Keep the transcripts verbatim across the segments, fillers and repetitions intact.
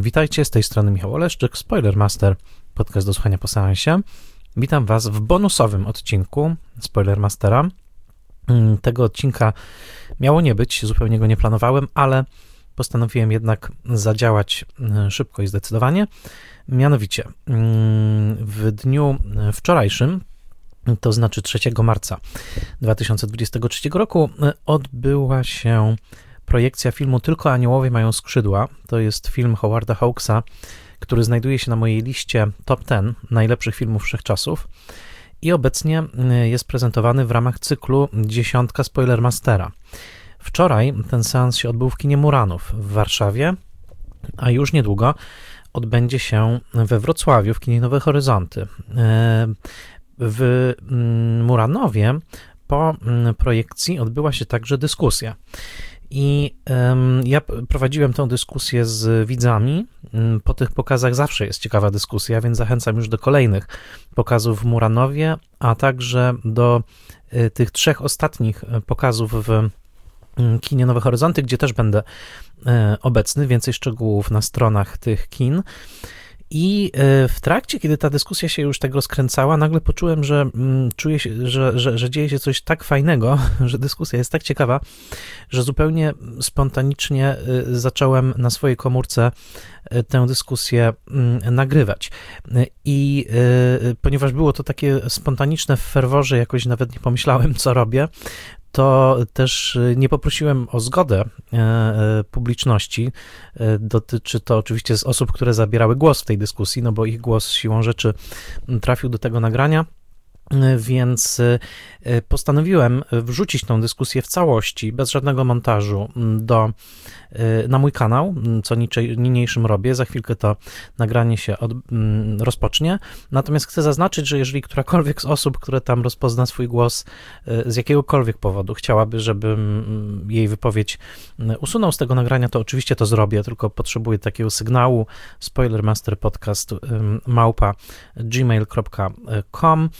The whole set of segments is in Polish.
Witajcie, z tej strony Michał Oleszczyk, Spoilermaster, podcast do słuchania po seansie. Witam Was w bonusowym odcinku Spoilermastera. Tego odcinka miało nie być, zupełnie go nie planowałem, ale postanowiłem jednak zadziałać szybko i zdecydowanie. Mianowicie w dniu wczorajszym, to znaczy trzeciego marca dwa tysiące dwudziestego trzeciego roku, odbyła się projekcja filmu Tylko aniołowie mają skrzydła. To jest film Howarda Hawksa, który znajduje się na mojej liście top dziesięć najlepszych filmów wszechczasów i obecnie jest prezentowany w ramach cyklu Dziesiątka Spoilermastera. Wczoraj ten seans się odbył w kinie Muranów w Warszawie, a już niedługo odbędzie się we Wrocławiu w kinie Nowe Horyzonty. W Muranowie po projekcji odbyła się także dyskusja. I um, ja prowadziłem tę dyskusję z widzami. Po tych pokazach zawsze jest ciekawa dyskusja, więc zachęcam już do kolejnych pokazów w Muranowie, a także do y, tych trzech ostatnich pokazów w y, kinie Nowe Horyzonty, gdzie też będę y, obecny. Więcej szczegółów na stronach tych kin. I w trakcie, kiedy ta dyskusja się już tak rozkręcała, nagle poczułem, że mm, czuję się, że, że, że dzieje się coś tak fajnego, że dyskusja jest tak ciekawa, że zupełnie spontanicznie y, zacząłem na swojej komórce y, tę dyskusję y, nagrywać. I y, ponieważ było to takie spontaniczne w ferworze, jakoś nawet nie pomyślałem, co robię, to też nie poprosiłem o zgodę publiczności. Dotyczy to oczywiście z osób, które zabierały głos w tej dyskusji, no bo ich głos siłą rzeczy trafił do tego nagrania, więc postanowiłem wrzucić tą dyskusję w całości, bez żadnego montażu, do, na mój kanał, co niniejszym robię. Za chwilkę to nagranie się od, rozpocznie. Natomiast chcę zaznaczyć, że jeżeli którakolwiek z osób, które tam rozpozna swój głos z jakiegokolwiek powodu, chciałaby, żebym jej wypowiedź usunął z tego nagrania, to oczywiście to zrobię, tylko potrzebuję takiego sygnału. Spoilermasterpodcast małpa gmail kropka com.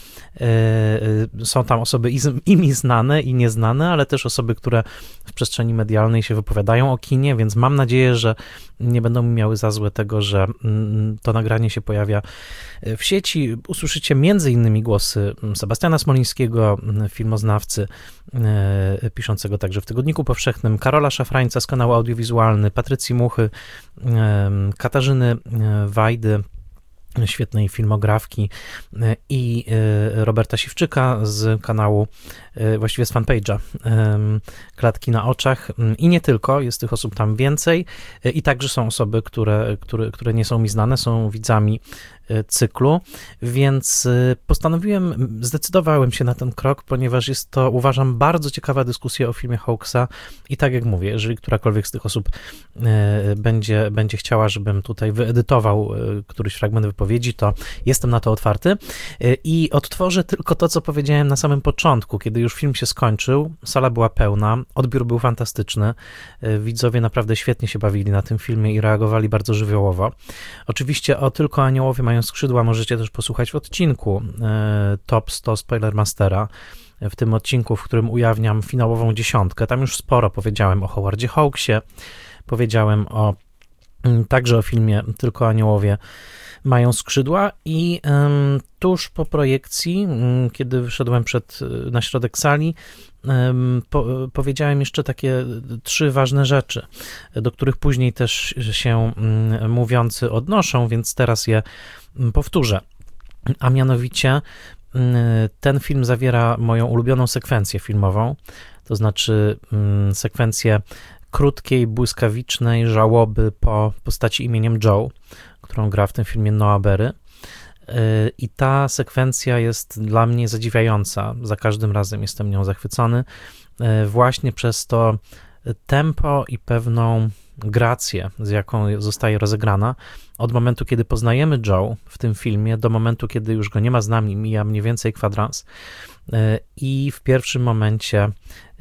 Są tam osoby i mi znane, i nieznane, ale też osoby, które w przestrzeni medialnej się wypowiadają o kinie, więc mam nadzieję, że nie będą mi miały za złe tego, że to nagranie się pojawia w sieci. Usłyszycie między innymi głosy Sebastiana Smolińskiego, filmoznawcy, piszącego także w Tygodniku Powszechnym, Karola Szafrańca z kanału Audiowizualny, Patrycji Muchy, Katarzyny Wajdy, świetnej filmografki, i Roberta Siwczyka z kanału, właściwie z fanpage'a Klatki na oczach, i nie tylko, jest tych osób tam więcej, i także są osoby, które, które, które nie są mi znane, są widzami cyklu, więc postanowiłem, zdecydowałem się na ten krok, ponieważ jest to, uważam, bardzo ciekawa dyskusja o filmie Hawksa i tak jak mówię, jeżeli którakolwiek z tych osób będzie, będzie chciała, żebym tutaj wyedytował któryś fragment wypowiedzi, to jestem na to otwarty i odtworzę tylko to, co powiedziałem na samym początku, kiedy już film się skończył, sala była pełna, odbiór był fantastyczny, widzowie naprawdę świetnie się bawili na tym filmie i reagowali bardzo żywiołowo. Oczywiście o Tylko aniołowie mają skrzydła możecie też posłuchać w odcinku Top sto Spoilermastera, w tym odcinku, w którym ujawniam finałową dziesiątkę. Tam już sporo powiedziałem o Howardzie Hawksie, powiedziałem o, także o filmie Tylko aniołowie mają skrzydła i um, tuż po projekcji, um, kiedy wyszedłem przed, na środek sali, um, po, powiedziałem jeszcze takie trzy ważne rzeczy, do których później też się um, mówiący odnoszą, więc teraz je powtórzę. A mianowicie um, ten film zawiera moją ulubioną sekwencję filmową, to znaczy um, sekwencję krótkiej, błyskawicznej żałoby po postaci imieniem Joe, którą gra w tym filmie Noah Beery. I ta sekwencja jest dla mnie zadziwiająca. Za każdym razem jestem nią zachwycony. Właśnie przez to tempo i pewną grację, z jaką zostaje rozegrana. Od momentu, kiedy poznajemy Joe w tym filmie, do momentu, kiedy już go nie ma z nami, mija mniej więcej kwadrans. I w pierwszym momencie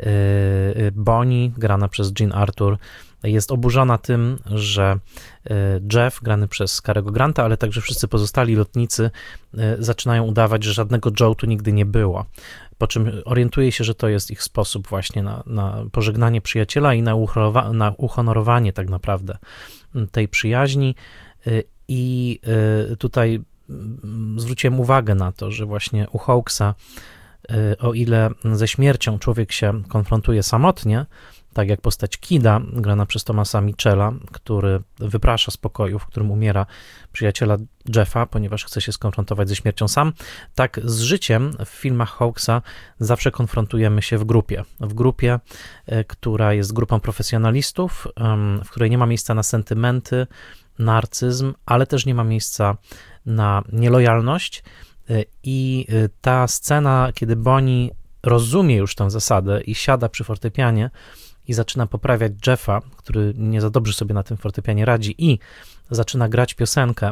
Bonnie, grana przez Jean Arthur, jest oburzona tym, że Jeff, grany przez Cary'ego Granta, ale także wszyscy pozostali lotnicy zaczynają udawać, że żadnego Joe tu nigdy nie było. Po czym orientuje się, że to jest ich sposób właśnie na, na pożegnanie przyjaciela i na, uchorowa- na uhonorowanie tak naprawdę tej przyjaźni i tutaj zwróciłem uwagę na to, że właśnie u Hawkesa, o ile ze śmiercią człowiek się konfrontuje samotnie, tak jak postać Kida, grana przez Thomasa Mitchella, który wyprasza z pokoju, w którym umiera przyjaciela Jeffa, ponieważ chce się skonfrontować ze śmiercią sam, tak z życiem w filmach Hawkesa zawsze konfrontujemy się w grupie. W grupie, która jest grupą profesjonalistów, w której nie ma miejsca na sentymenty, narcyzm, ale też nie ma miejsca na nielojalność. I ta scena, kiedy Bonnie rozumie już tę zasadę i siada przy fortepianie i zaczyna poprawiać Jeffa, który nie za dobrze sobie na tym fortepianie radzi, i zaczyna grać piosenkę,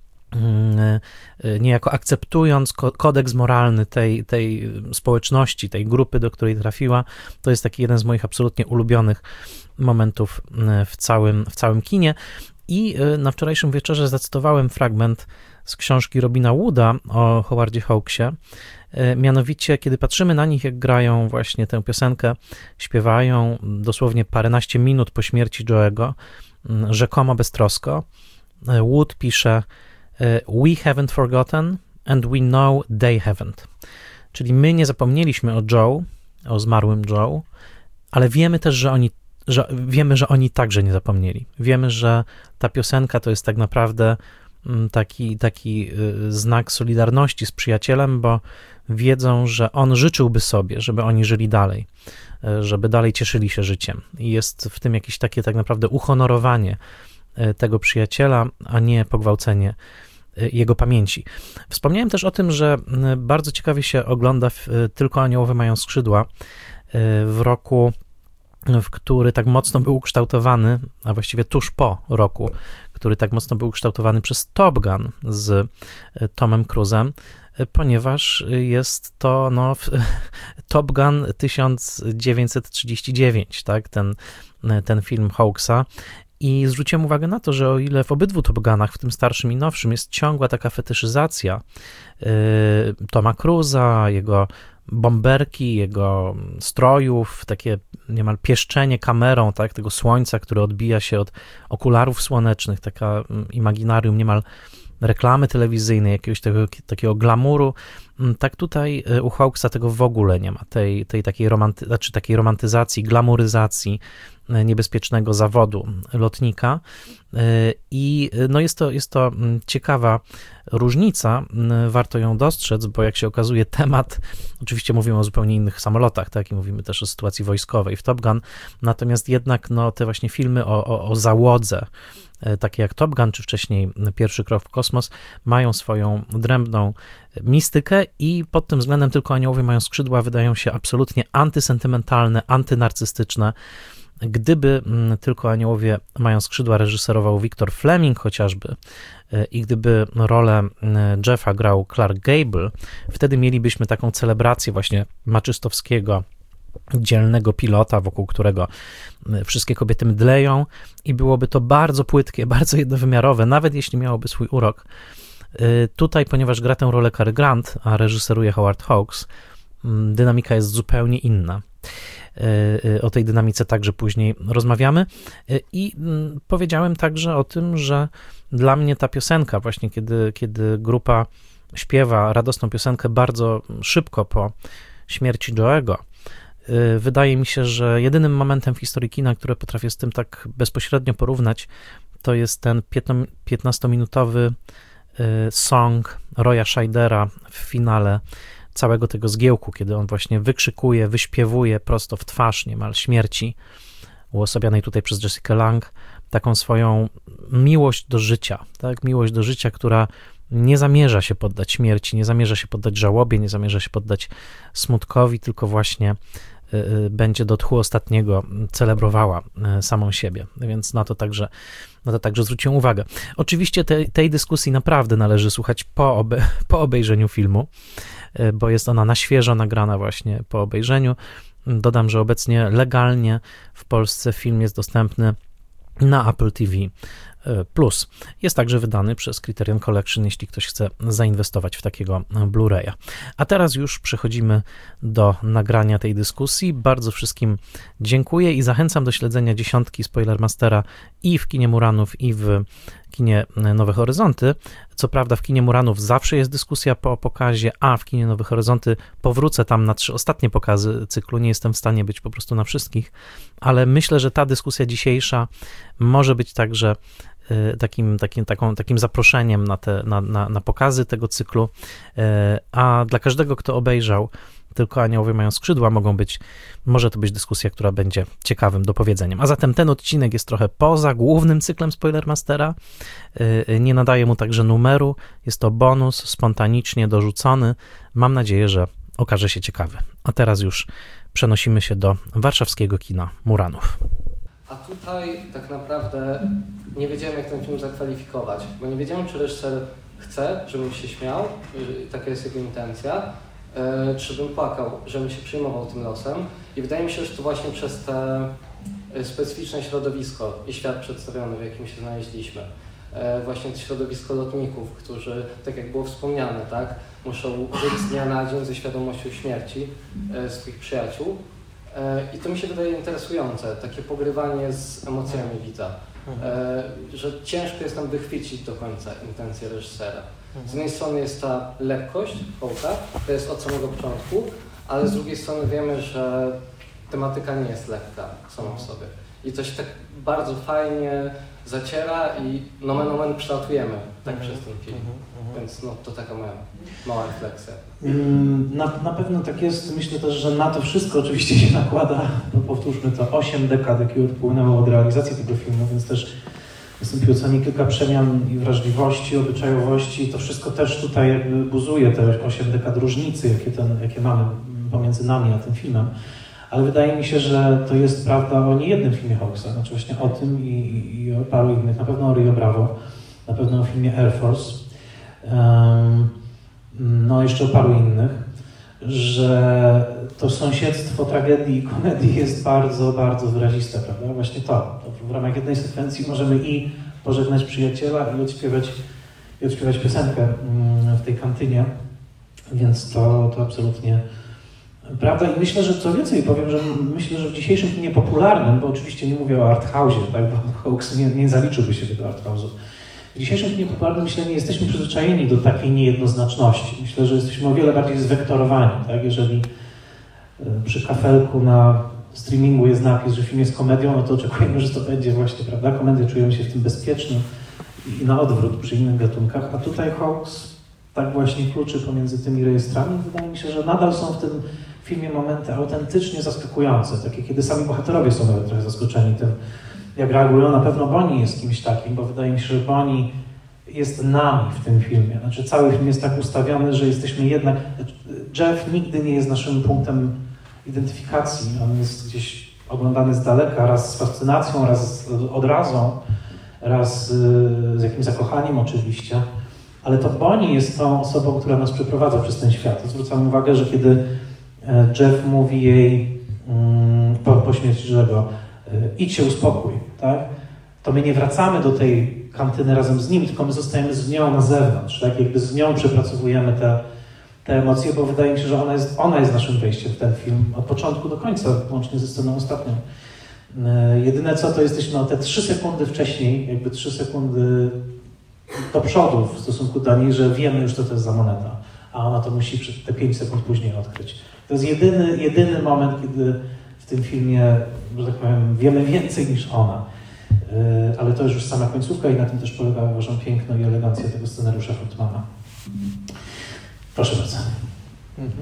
niejako akceptując kodeks moralny tej, tej społeczności, tej grupy, do której trafiła, to jest taki jeden z moich absolutnie ulubionych momentów w całym, w całym kinie. I na wczorajszym wieczorze zacytowałem fragment z książki Robina Wooda o Howardzie Hawksie. Mianowicie, kiedy patrzymy na nich, jak grają właśnie tę piosenkę, śpiewają dosłownie paręnaście minut po śmierci Joe'ego, rzekomo beztrosko, Wood pisze: "We haven't forgotten and we know they haven't." Czyli my nie zapomnieliśmy o Joe, o zmarłym Joe, ale wiemy też, że oni że wiemy, że oni także nie zapomnieli. Wiemy, że ta piosenka to jest tak naprawdę taki, taki znak solidarności z przyjacielem, bo wiedzą, że on życzyłby sobie, żeby oni żyli dalej, żeby dalej cieszyli się życiem. I jest w tym jakieś takie tak naprawdę uhonorowanie tego przyjaciela, a nie pogwałcenie jego pamięci. Wspomniałem też o tym, że bardzo ciekawie się ogląda Tylko aniołowie mają skrzydła w roku, w który tak mocno był ukształtowany, a właściwie tuż po roku, który tak mocno był ukształtowany przez Top Gun z Tomem Cruise'em, ponieważ jest to no, Top Gun tysiąc dziewięćset trzydzieści dziewięć, tak, ten, ten film Hawkesa. I zwróciłem uwagę na to, że o ile w obydwu Top Gunach, w tym starszym i nowszym, jest ciągła taka fetyszyzacja yy, Toma Cruise'a, jego bomberki, jego strojów, takie niemal pieszczenie kamerą, tak, tego słońca, które odbija się od okularów słonecznych, taka imaginarium niemal reklamy telewizyjnej, jakiegoś tego, takiego glamuru, tak tutaj u Hawkesa tego w ogóle nie ma, tej, tej takiej, romanty, znaczy takiej romantyzacji, glamoryzacji niebezpiecznego zawodu lotnika. I no jest to, jest to ciekawa różnica, warto ją dostrzec, bo jak się okazuje, temat, oczywiście mówimy o zupełnie innych samolotach, tak, i mówimy też o sytuacji wojskowej w Top Gun, natomiast jednak no, te właśnie filmy o, o, o załodze, takie jak Top Gun, czy wcześniej Pierwszy krok w kosmos, mają swoją odrębną mistykę i pod tym względem Tylko aniołowie mają skrzydła wydają się absolutnie antysentymentalne, antynarcystyczne. Gdyby Tylko aniołowie mają skrzydła reżyserował Victor Fleming chociażby i gdyby rolę Jeffa grał Clark Gable, wtedy mielibyśmy taką celebrację właśnie maczystowskiego, dzielnego pilota, wokół którego wszystkie kobiety mdleją, i byłoby to bardzo płytkie, bardzo jednowymiarowe, nawet jeśli miałoby swój urok. Tutaj, ponieważ gra tę rolę Cary Grant, a reżyseruje Howard Hawks, dynamika jest zupełnie inna. O tej dynamice także później rozmawiamy. I powiedziałem także o tym, że dla mnie ta piosenka, właśnie kiedy, kiedy grupa śpiewa radosną piosenkę bardzo szybko po śmierci Joe'ego, wydaje mi się, że jedynym momentem w historii kina, które potrafię z tym tak bezpośrednio porównać, to jest ten piętnastominutowy song Roya Scheidera w finale całego tego zgiełku, kiedy on właśnie wykrzykuje, wyśpiewuje prosto w twarz niemal śmierci, uosabianej tutaj przez Jessica Lange, taką swoją miłość do życia, tak? Miłość do życia, która nie zamierza się poddać śmierci, nie zamierza się poddać żałobie, nie zamierza się poddać smutkowi, tylko właśnie będzie do tchu ostatniego celebrowała samą siebie, więc na to także, na to także zwróciłem uwagę. Oczywiście te, tej dyskusji naprawdę należy słuchać po, obe, po obejrzeniu filmu, bo jest ona na świeżo nagrana właśnie po obejrzeniu. Dodam, że obecnie legalnie w Polsce film jest dostępny na Apple T V Plus. Jest także wydany przez Criterion Collection, jeśli ktoś chce zainwestować w takiego Blu-raya. A teraz już przechodzimy do nagrania tej dyskusji. Bardzo wszystkim dziękuję i zachęcam do śledzenia dziesiątki Spoilermastera i w kinie Muranów, i w kinie Nowe Horyzonty. Co prawda w kinie Muranów zawsze jest dyskusja po pokazie, a w kinie Nowe Horyzonty powrócę tam na trzy ostatnie pokazy cyklu. Nie jestem w stanie być po prostu na wszystkich, ale myślę, że ta dyskusja dzisiejsza może być także takim, takim, taką, takim zaproszeniem na, te, na, na, na pokazy tego cyklu, a dla każdego, kto obejrzał Tylko aniołowie mają skrzydła, mogą być, może to być dyskusja, która będzie ciekawym dopowiedzeniem. A zatem ten odcinek jest trochę poza głównym cyklem Spoilermastera, nie nadaje mu także numeru, jest to bonus spontanicznie dorzucony. Mam nadzieję, że okaże się ciekawy. A teraz już przenosimy się do warszawskiego kina Muranów. A tutaj tak naprawdę nie wiedziałem, jak ten film zakwalifikować, bo nie wiedziałem, czy reżyser chce, żebym się śmiał, taka jest jego intencja, czy bym płakał, żebym się przejmował tym losem. I wydaje mi się, że to właśnie przez te specyficzne środowisko i świat przedstawiony, w jakim się znaleźliśmy. Właśnie to środowisko lotników, którzy, tak jak było wspomniane, tak, muszą żyć z dnia na dzień ze świadomością śmierci swoich przyjaciół. I to mi się wydaje interesujące, takie pogrywanie z emocjami widza, że ciężko jest nam wychwycić do końca intencje reżysera. Z jednej strony jest ta lekkość Hołka, to jest od samego początku, ale z drugiej strony wiemy, że tematyka nie jest lekka samą w sobie. I to się tak bardzo fajnie zaciera i nomen omen przelatujemy tak mm-hmm. przez ten film. Mm-hmm. Więc no, to taka moja mała refleksja. Na, na pewno tak jest. Myślę też, że na to wszystko oczywiście się nakłada, no powtórzmy to, osiem dekad, jakie odpłynęło od realizacji tego filmu, więc też nastąpiło co nie kilka przemian i wrażliwości, obyczajowości. To wszystko też tutaj jakby buzuje te osiem dekad różnicy, jakie, ten, jakie mamy pomiędzy nami a tym filmem. Ale wydaje mi się, że to jest prawda o niejednym filmie Hawksa, znaczy właśnie o tym i, i o paru innych, na pewno o Rio Bravo, na pewno o filmie Air Force, um, no jeszcze o paru innych, że to sąsiedztwo tragedii i komedii jest bardzo, bardzo wyraziste, prawda? Właśnie to, to w ramach jednej sekwencji możemy i pożegnać przyjaciela i odśpiewać, i odśpiewać piosenkę w tej kantynie, więc to, to absolutnie prawda. I myślę, że co więcej powiem, że myślę, że w dzisiejszym kinie popularnym, bo oczywiście nie mówię o arthouse'ie, tak, bo Hawks nie, nie zaliczyłby się do arthouse'u. W dzisiejszym kinie popularnym myślę, nie jesteśmy przyzwyczajeni do takiej niejednoznaczności. Myślę, że jesteśmy o wiele bardziej zwektorowani, tak? Jeżeli przy kafelku na streamingu jest napis, że film jest komedią, no to oczekujemy, że to będzie właśnie, prawda, komedia, czujemy się w tym bezpieczni i na odwrót przy innych gatunkach, a tutaj Hawks tak właśnie kluczy pomiędzy tymi rejestrami. Wydaje mi się, że nadal są w tym filmie momenty autentycznie zaskakujące, takie kiedy sami bohaterowie są nawet trochę zaskoczeni tym, jak reagują. Na pewno Bonnie jest kimś takim, bo wydaje mi się, że Bonnie jest nami w tym filmie. Znaczy cały film jest tak ustawiony, że jesteśmy jednak... Jeff nigdy nie jest naszym punktem identyfikacji. On jest gdzieś oglądany z daleka, raz z fascynacją, raz z odrazą, raz z jakimś zakochaniem oczywiście. Ale to Bonnie jest tą osobą, która nas przeprowadza przez ten świat. Zwracam uwagę, że kiedy Jeff mówi jej po, po śmierci Joe'ego, idź się uspokój, tak? To my nie wracamy do tej kantyny razem z nim, tylko my zostajemy z nią na zewnątrz, tak? Jakby z nią przepracowujemy te, te emocje, bo wydaje mi się, że ona jest, ona jest naszym wejściem w ten film od początku do końca, łącznie ze sceną ostatnią. Jedyne co, to jesteśmy o te trzy sekundy wcześniej, jakby trzy sekundy do przodu w stosunku do niej, że wiemy już, co to jest za moneta, a ona to musi te pięć sekund później odkryć. To jest jedyny, jedyny moment, kiedy w tym filmie, że tak powiem, wiemy więcej niż ona. Yy, ale to jest już sama końcówka i na tym też polega, uważam, piękno i elegancja tego scenariusza Frontmana. Proszę bardzo. Mhm.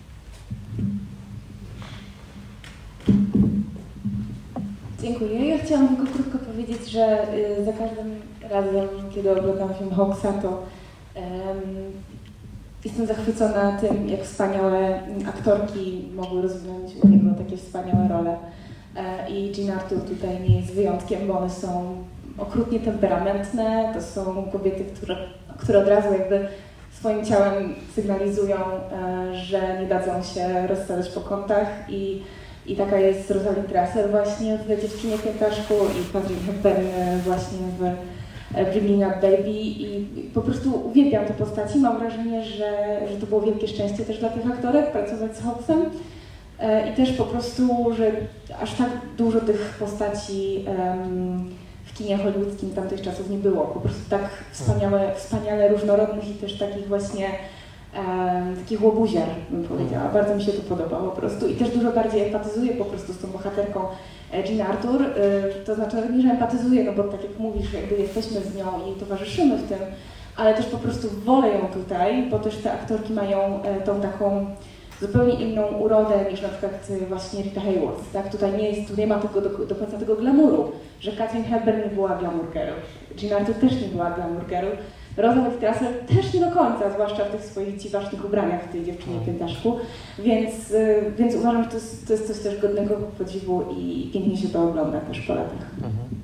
Dziękuję. Ja chciałam tylko krótko powiedzieć, że y, za każdym razem, kiedy oglądam film Hawksa, to um, jestem zachwycona tym, jak wspaniałe aktorki mogły rozwinąć u niego takie wspaniałe role. I Jean Arthur tutaj nie jest wyjątkiem, bo one są okrutnie temperamentne. To są kobiety, które, które od razu jakby swoim ciałem sygnalizują, że nie dadzą się rozstać po kątach. I, i taka jest Rosalind Russell właśnie w Dziewczynie Piętaszku i Katharine Hepburn właśnie w Bringing Up Baby i po prostu uwielbiam te postaci. Mam wrażenie, że, że to było wielkie szczęście też dla tych aktorek pracować z Hawksem i też po prostu, że aż tak dużo tych postaci um, w kinie hollywoodzkim tamtych czasów nie było. Po prostu tak wspaniałe, wspaniale różnorodnych i też takich właśnie um, takich łobuziar, bym powiedziała. Bardzo mi się to podobało po prostu i też dużo bardziej empatyzuję po prostu z tą bohaterką Jean Arthur, to znaczy nie, że empatyzuję, no bo tak jak mówisz, jakby jesteśmy z nią i towarzyszymy w tym, ale też po prostu wolę ją tutaj, bo też te aktorki mają tą taką zupełnie inną urodę niż na przykład właśnie Rita Hayworth, tak? Tutaj nie jest, tu nie ma tego, do, do końca tego glamuru, że Katharine Hepburn nie była glamour girl, Jean Arthur też nie była glamour girl, Rosa Whittaker też nie do końca, zwłaszcza w tych swoich dziwacznych ubraniach w tej dziewczynie piętaszku, więc, więc uważam, że to jest, to jest coś też godnego podziwu i pięknie się to ogląda też po latach.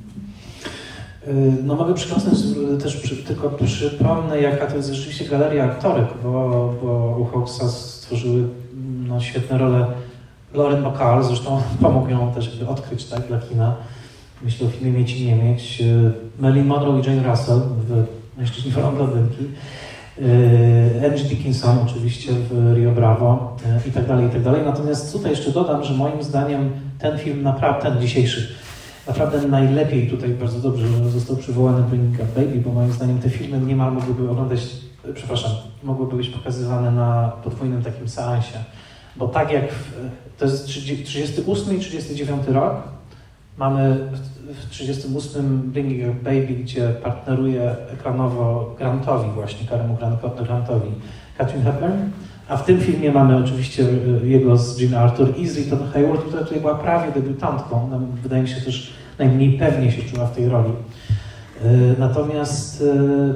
No mogę przyklasnąć też, przy, tylko przypomnę, jaka to jest rzeczywiście galeria aktorek, bo, bo u Hawksa stworzyły no, świetne role Lauren Bacall, zresztą pomógł ją też jakby odkryć tak, dla kina. Myślę o filmie Mieć i nie mieć. Marilyn Monroe i Jane Russell w Mężczyźni wolą blondynki. Angie Dickinson oczywiście w Rio Bravo i tak dalej, i tak dalej. Natomiast tutaj jeszcze dodam, że moim zdaniem ten film, naprawdę, ten dzisiejszy, naprawdę najlepiej tutaj bardzo dobrze został przywołany Bringing Up Baby, bo moim zdaniem te filmy niemal mogłyby oglądać, przepraszam, mogłyby być pokazywane na podwójnym takim seansie. Bo tak jak w, to jest trzydziesty ósmy i trzydziesty dziewiąty rok, mamy w trzydziestym ósmym Bringing Up Baby, gdzie partneruje ekranowo Grantowi właśnie, Caremu Grantowi, Katharine Hepburn, a w tym filmie mamy oczywiście jego z Jean Arthur i z Rita Hayworth, która tutaj była prawie debiutantką. Ona, wydaje mi się też najmniej pewnie się czuła w tej roli. Natomiast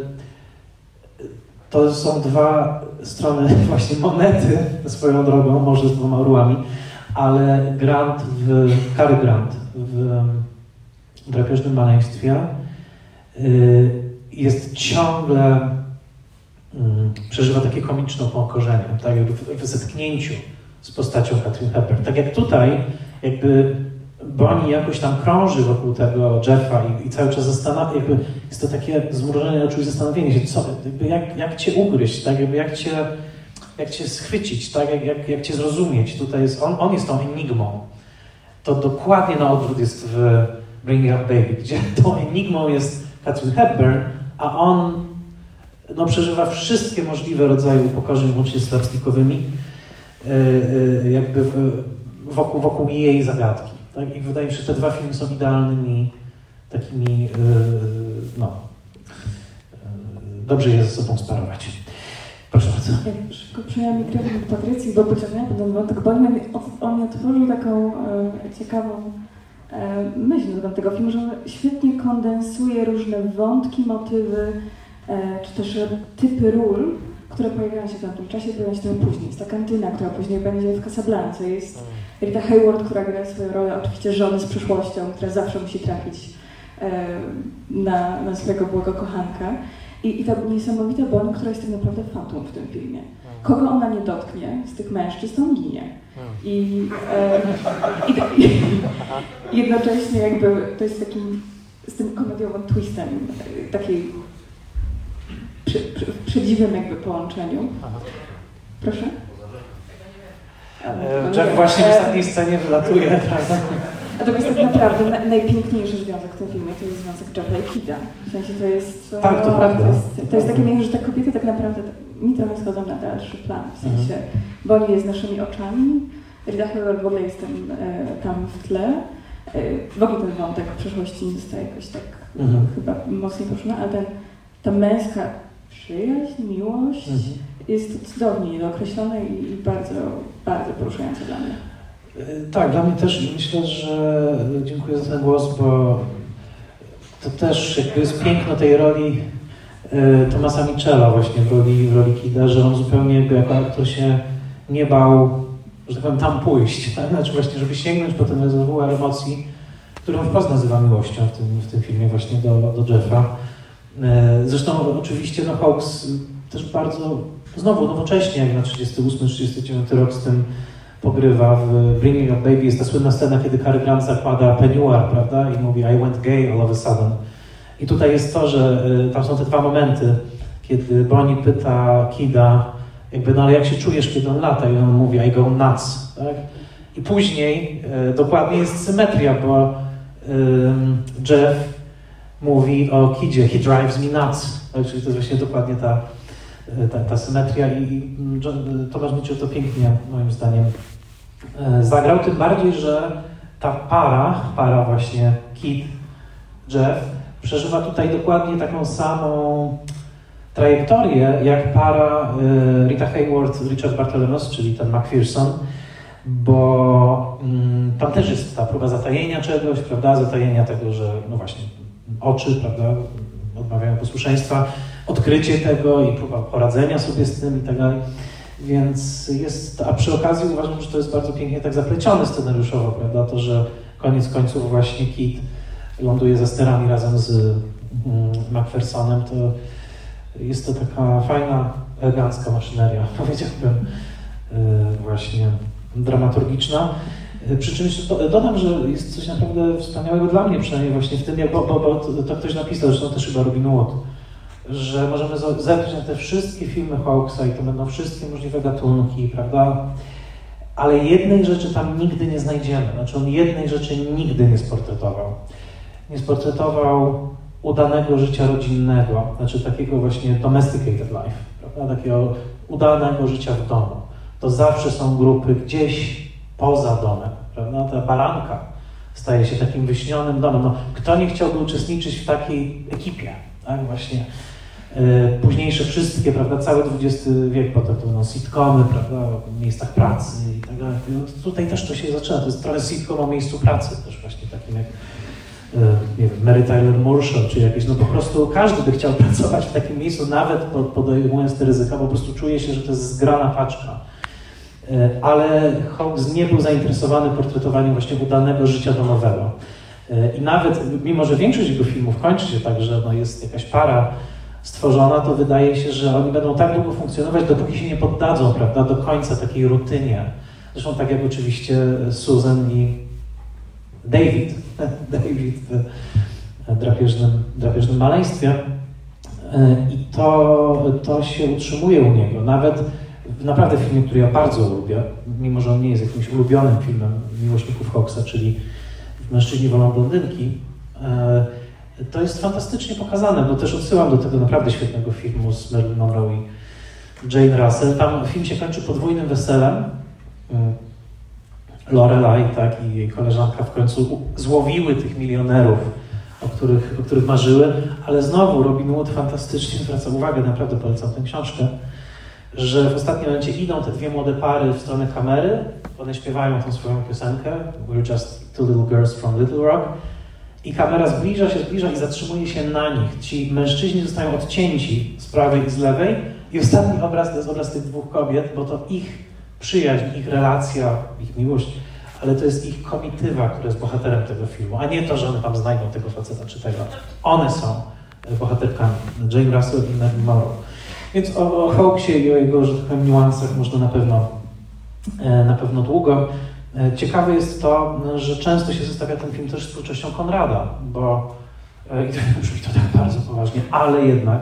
to są dwa strony właśnie monety swoją drogą, może z dwoma orłami, ale Grant w, Cary Grant w Drapieżnym maleństwie jest ciągle, przeżywa takie komiczne upokorzenie, tak jakby w zetknięciu z postacią Katharine Hepburn. Tak jak tutaj, jakby Bonnie jakoś tam krąży wokół tego Jeffa i, i cały czas zastanawia, jakby jest to takie zmrużenie oczu i zastanowienie się, co, jakby jak, jak cię ugryźć, tak jakby jak cię, jak cię schwycić, tak jak, jak, jak cię zrozumieć. Tutaj jest, on, on jest tą enigmą. To dokładnie na odwrót jest w Bringing Up Baby, gdzie tą enigmą jest Katharine Hepburn, a on no, przeżywa wszystkie możliwe rodzaje upokorzeń, łącznie z slapstickowymi, yy, yy, jakby w, wokół, wokół jej zagadki. Tak? I wydaje mi się, że te dwa filmy są idealnymi takimi, yy, no, yy, dobrze je ze sobą sparować. Proszę bardzo. Jak szybko przejęłam mikrofon od Patrycji, bo pociągnęłam ten wątek, bo on, on mi otworzył taką e, ciekawą e, myśl na temat tego filmu, że on świetnie kondensuje różne wątki, motywy, e, czy też typy ról, które pojawiają się w tamtym czasie, pojawiają się tam później. Jest ta kantyna, która później będzie w Casablance, jest Rita Hayworth, która gra swoją rolę, oczywiście żony z przyszłością, która zawsze musi trafić e, na, na swojego byłego kochanka. I, I ta niesamowita Bonnie, która jest tak naprawdę fatum w tym filmie. Kogo ona nie dotknie z tych mężczyzn, on ginie. I, e, i, i jednocześnie jakby to jest takim, z tym komediowym twistem, takiej przy, przy, przedziwnym jakby połączeniu. Proszę? Jeff właśnie w ostatniej scenie wylatuje, prawda? Natomiast tak naprawdę na, najpiękniejszy związek w tym filmie to jest związek Jeffa i Kida. W sensie to jest... Tak, to prawda. To jest, to jest takie miejsce, że te kobiety tak naprawdę mi trochę schodzą na dalszy plan. W sensie, mhm. Bonnie jest naszymi oczami, Rita Hayworth w ogóle jest tam, e, tam w tle. E, w ogóle ten wątek w przeszłości nie zostaje jakoś tak mhm. chyba mocniej poruszony, ale ten, ta męska przyjaźń, miłość mhm. jest cudownie niedookreślona i, i bardzo, bardzo poruszająca dla mnie. Tak, dla mnie też myślę, że dziękuję za ten głos, bo to też jakby jest piękno tej roli Thomasa Mitchella właśnie w roli, w roli Kida, że on zupełnie jakby jako aktor się nie bał, że tak powiem, tam pójść, tak? Znaczy właśnie, żeby sięgnąć po ten rezerwuar emocji, którą wprost nazywa miłością w tym, w tym filmie właśnie do, do Jeffa. Zresztą oczywiście no, Hawks też bardzo, znowu nowocześnie, jak na trzydziesty ósmy trzydziesty dziewiąty rok z tym pogrywa. W Bringing Up Baby jest ta słynna scena, kiedy Cary Grant zakłada peignoir, prawda, i mówi I went gay all of a sudden. I tutaj jest to, że tam są te dwa momenty, kiedy Bonnie pyta Kida, jakby, no ale jak się czujesz, kiedy on lata? I on mówi, I go nuts, tak? I później e, dokładnie jest symetria, bo e, Jeff mówi o Kidzie, he drives me nuts, tak? Czyli to jest właśnie dokładnie ta, ta, ta symetria i, i John, Tomasz Mitchell to pięknie, moim zdaniem, e, zagrał, tym bardziej, że ta para, para właśnie Kid, Jeff, przeżywa tutaj dokładnie taką samą trajektorię jak para y, Rita Hayworth, Richard Barthelmess, czyli ten McPherson, bo mm, tam też jest ta próba zatajenia czegoś, prawda, zatajenia tego, że no właśnie oczy, prawda, odmawiają posłuszeństwa, odkrycie tego i próba poradzenia sobie z tym i tak dalej. Więc jest, a przy okazji uważam, że to jest bardzo pięknie tak zaplecione scenariuszowo, prawda, to, że koniec końców właśnie Kid ląduje za sterami razem z mm, McPhersonem, to jest to taka fajna, elegancka maszyneria, powiedziałbym, właśnie dramaturgiczna. Przy czym jeszcze dodam, że jest coś naprawdę wspaniałego dla mnie, przynajmniej właśnie w tym, jak, bo, bo, bo to, to ktoś napisał, zresztą też chyba Robin Wood, że możemy zerknąć na te wszystkie filmy Hawksa i to będą wszystkie możliwe gatunki, prawda? Ale jednej rzeczy tam nigdy nie znajdziemy, znaczy on jednej rzeczy nigdy nie sportretował. Nie sportretował udanego życia rodzinnego, znaczy takiego właśnie domesticated life, prawda? Takiego udanego życia w domu. To zawsze są grupy gdzieś poza domem, prawda? Ta baranka staje się takim wyśnionym domem. No, kto nie chciałby uczestniczyć w takiej ekipie, tak? Właśnie yy, późniejsze wszystkie, prawda? Cały dwudziesty wiek, potem to będą sitcomy, prawda? W miejscach pracy i tak dalej. Tutaj też to się zaczyna, to jest trochę sitcom o miejscu pracy też właśnie takim jak nie wiem, Mary Tyler Moore Show, czy jakieś, no po prostu każdy by chciał pracować w takim miejscu, nawet podejmując te ryzyka, po prostu czuje się, że to jest zgrana paczka. Ale Hawks nie był zainteresowany portretowaniem właśnie udanego życia domowego. I nawet, mimo że większość jego filmów kończy się tak, że no jest jakaś para stworzona, to wydaje się, że oni będą tak długo funkcjonować, dopóki się nie poddadzą, prawda, do końca takiej rutynie. Zresztą tak jak oczywiście Susan i David, David w drapieżnym, drapieżnym maleństwie i to, to się utrzymuje u niego. Nawet w naprawdę filmie, który ja bardzo lubię, mimo że on nie jest jakimś ulubionym filmem miłośników Hawksa, czyli Mężczyźni wolą blondynki, to jest fantastycznie pokazane, bo też odsyłam do tego naprawdę świetnego filmu z Marilyn Monroe i Jane Russell. Tam film się kończy podwójnym weselem. Lorelai, tak, i jej koleżanka w końcu złowiły tych milionerów, o których, o których marzyły, ale znowu Robin Wood fantastycznie zwraca uwagę, naprawdę polecam tę książkę, że w ostatnim momencie idą te dwie młode pary w stronę kamery, one śpiewają tą swoją piosenkę We're just two little girls from Little Rock i kamera zbliża się, zbliża i zatrzymuje się na nich. Ci mężczyźni zostają odcięci z prawej i z lewej i ostatni obraz to jest obraz tych dwóch kobiet, bo to ich przyjaźń, ich relacja, ich miłość, ale to jest ich komitywa, która jest bohaterem tego filmu, a nie to, że one tam znajdą tego faceta czy tego. One są bohaterkami, Jane Russell i Marilyn Monroe. Więc o, o Hawksie i o jego, że tak powiem, niuansach można na pewno, na pewno długo. Ciekawe jest to, że często się zestawia ten film też z twórczością Konrada, bo i to brzmi to tak bardzo poważnie, ale jednak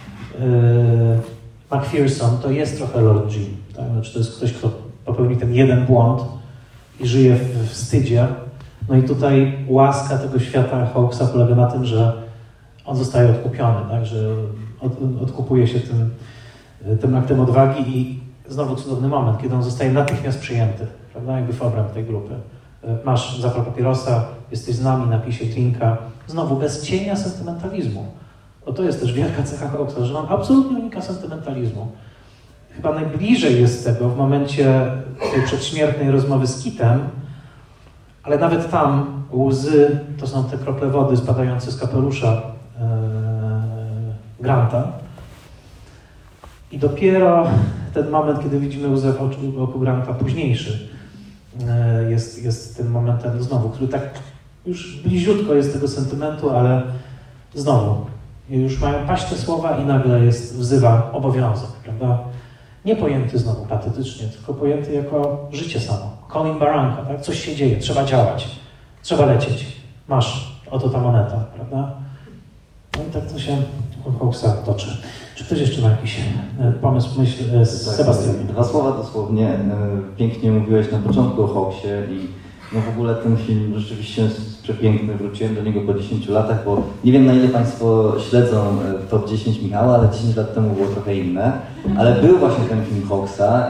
McPherson to jest trochę Lord Jim. Tak? Znaczy to jest ktoś, kto popełni ten jeden błąd i żyje w wstydzie. No i tutaj łaska tego świata Hawksa polega na tym, że on zostaje odkupiony, tak? Że od, odkupuje się tym, tym aktem odwagi i znowu cudowny moment, kiedy on zostaje natychmiast przyjęty, prawda? Jakby w obręb tej grupy. Masz zapal papierosa, jesteś z nami, napij się drinka. Znowu bez cienia sentymentalizmu. Bo to jest też wielka cecha Hawksa, że on absolutnie unika sentymentalizmu. Chyba najbliżej jest tego w momencie tej przedśmiertnej rozmowy z Kitem, ale nawet tam łzy to są te krople wody spadające z kapelusza e, Granta. I dopiero ten moment, kiedy widzimy łzę w oczu, w oku Granta, późniejszy, e, jest, jest tym momentem znowu, który tak już bliziutko jest tego sentymentu, ale znowu już mają paść te słowa i nagle jest, wzywa obowiązek, prawda? Nie pojęty znowu patetycznie, tylko pojęty jako życie samo. Colin Baranka, tak? Coś się dzieje, trzeba działać, trzeba lecieć. Masz, oto ta moneta, prawda? No i tak to się u Hawksa toczy. Czy ktoś jeszcze ma jakiś pomysł, myśl? Sebastian. Dwa słowa dosłownie. Pięknie mówiłeś na początku o Hawksie i no w ogóle ten film rzeczywiście jest przepiękny. Wróciłem do niego po dziesięciu latach, bo nie wiem, na ile Państwo śledzą top dziesięć Michała, ale dziesięć lat temu było trochę inne. Ale był właśnie ten film Hawksa.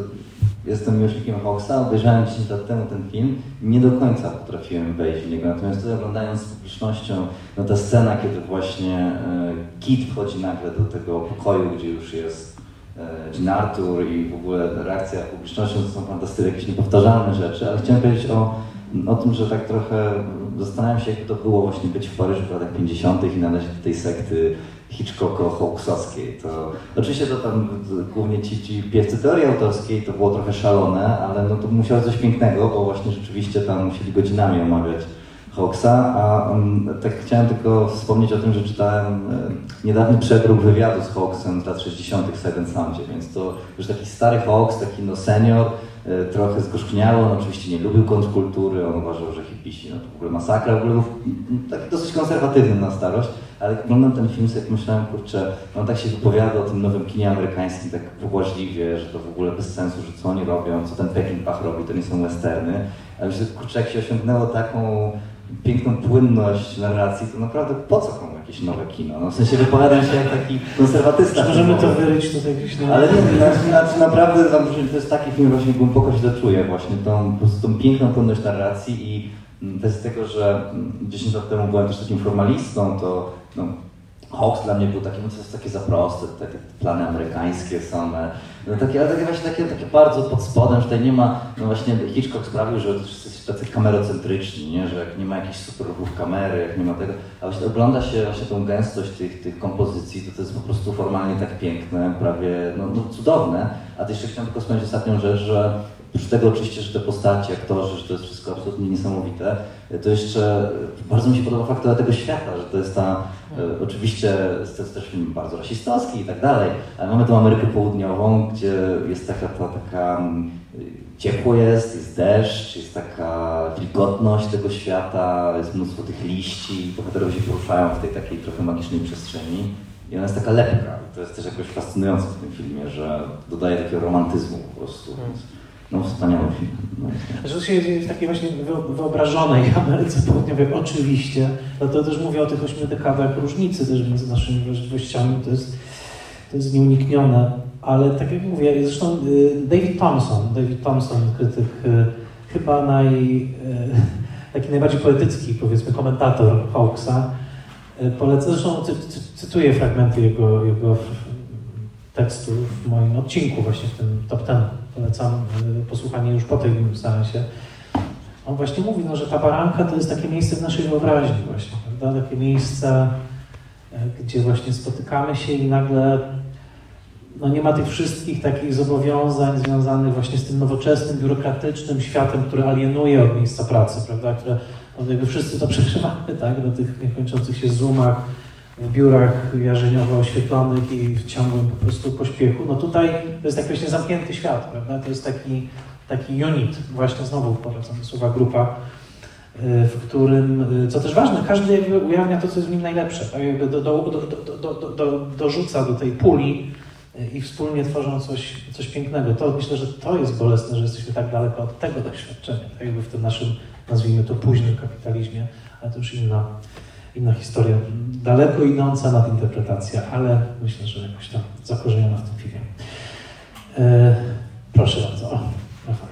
Jestem miłośnikiem Hawksa, obejrzałem dziesięć lat temu ten film i nie do końca potrafiłem wejść w niego. Natomiast tutaj oglądając z publicznością, no ta scena, kiedy właśnie e, Kit wchodzi nagle do tego pokoju, gdzie już jest e, Jean Arthur i w ogóle reakcja publiczności, to są fantastyczne, jakieś niepowtarzalne rzeczy, ale chciałem powiedzieć o, o tym, że tak trochę zastanawiam się, jak to było właśnie być w Paryżu w latach pięćdziesiątych i należeć do tej sekty Hitchcocko-Hawksowskiej. To oczywiście to tam głównie ci, ci piewcy teorii autorskiej to było trochę szalone, ale no to musiało coś pięknego, bo właśnie rzeczywiście tam musieli godzinami omawiać Hawksa, a um, tak chciałem tylko wspomnieć o tym, że czytałem e, niedawny przedruk wywiadu z Hawksem z lat sześćdziesiątych w Seven Soundzie, więc to już taki stary Hawks, taki no senior, e, trochę zgorzkniały, on oczywiście nie lubił kontrkultury, on uważał, że hipisi no to w ogóle masakra, w ogóle był taki dosyć konserwatywny na starość, ale jak oglądam ten film, sobie myślałem, kurczę, on tak się wypowiada o tym nowym kinie amerykańskim tak pobłażliwie, że to w ogóle bez sensu, że co oni robią, co ten Peckinpah robi, to nie są westerny, ale myślę, kurczę, jak się osiągnęło taką piękną płynność narracji, to naprawdę po co komu jakieś nowe kino? No, w sensie wypowiadam się jak taki konserwatysta. Możemy to wyryć tutaj jakieś nowe... Ale nie, znaczy, znaczy naprawdę to jest taki film, właśnie głęboko się doczuje właśnie tą, po prostu tą piękną płynność narracji i też z tego, że dziesięć lat temu byłem też takim formalistą, to no, Hawks dla mnie był taki, no to jest takie za proste, takie plany amerykańskie same, no takie, ale takie właśnie takie, takie bardzo pod spodem, że tutaj nie ma, no właśnie Hitchcock sprawił, że wszyscy są tacy kamerocentryczni, nie? Że jak nie ma jakichś super ruchów kamery, jak nie ma tego, a właśnie ogląda się właśnie tą gęstość tych, tych kompozycji, to to jest po prostu formalnie tak piękne, prawie no, no cudowne, a też jeszcze chciałem tylko wspomnieć ostatnią rzecz, że oprócz tego oczywiście, że te postacie, aktorzy, że to jest wszystko absolutnie niesamowite, to jeszcze bardzo mi się podoba fakt tego świata, że to jest ta, e, oczywiście to jest też film bardzo rasistowski i tak dalej, ale mamy tą Amerykę Południową, gdzie jest taka, ta, taka ciepło jest, jest deszcz, jest taka wilgotność tego świata, jest mnóstwo tych liści, bohaterowie się poruszają w tej takiej trochę magicznej przestrzeni i ona jest taka lepka. To jest też jakoś fascynujące w tym filmie, że dodaje takiego romantyzmu po prostu. Więc no wspaniały film. No. Że to się dzieje w takiej właśnie wyobrażonej Ameryce Południowej, oczywiście. No to też mówię o tych ośmiu dekadach różnicy też między naszymi wrażliwościami, to jest, to jest nieuniknione. Ale tak jak mówię, zresztą David Thompson, David Thompson, krytyk, chyba naj, taki najbardziej poetycki, powiedzmy, komentator Hawksa, poleca, zresztą cy, cy, cytuję fragmenty jego, jego tekstu w moim odcinku, właśnie w tym top ten. Polecam posłuchanie już po tym seansie. On właśnie mówi, no, że ta baranka to jest takie miejsce w naszej wyobraźni właśnie, prawda? Takie miejsce, gdzie właśnie spotykamy się i nagle no, nie ma tych wszystkich takich zobowiązań związanych właśnie z tym nowoczesnym, biurokratycznym światem, który alienuje od miejsca pracy, prawda? Które no, jakby wszyscy to przeżywamy, tak? Na tych niekończących się zoomach, w biurach jarzeniowo oświetlonych i w ciągłym po prostu pośpiechu. No tutaj to jest taki właśnie zamknięty świat, prawda? To jest taki, taki unit, właśnie znowu powracam do słowa grupa, w którym, co też ważne, każdy jakby ujawnia to, co jest w nim najlepsze, tak? Jakby do, do, do, do, do, do, dorzuca do tej puli i wspólnie tworzą coś, coś pięknego. To myślę, że to jest bolesne, że jesteśmy tak daleko od tego doświadczenia, tak jakby w tym naszym, nazwijmy to, późnym kapitalizmie, ale to już inna Inna historia, daleko idąca nadinterpretacja, ale myślę, że jakoś tam zakorzeniona w tym filmie. E, proszę bardzo. O, Rafał.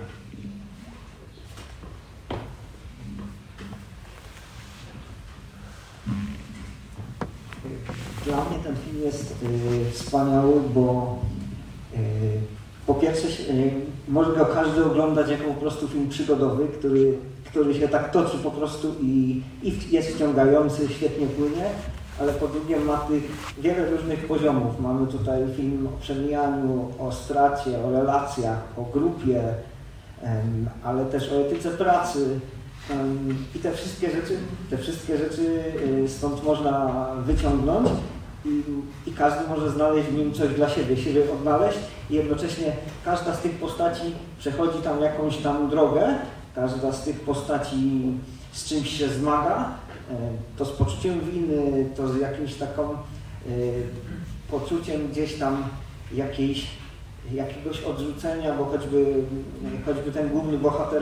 Dla mnie ten film jest y, wspaniały, bo y, po pierwsze y, może go każdy oglądać jako po prostu film przygodowy, który który się tak toczy po prostu i, i jest wciągający, świetnie płynie, ale po drugie ma tych wiele różnych poziomów. Mamy tutaj film o przemijaniu, o stracie, o relacjach, o grupie, um, ale też o etyce pracy um, i te wszystkie rzeczy, te wszystkie rzeczy y, stąd można wyciągnąć i, i każdy może znaleźć w nim coś dla siebie, siebie odnaleźć i jednocześnie każda z tych postaci przechodzi tam jakąś tam drogę. Każda z tych postaci z czymś się zmaga to z poczuciem winy, to z jakimś taką poczuciem gdzieś tam jakiejś, jakiegoś odrzucenia, bo choćby, choćby ten główny bohater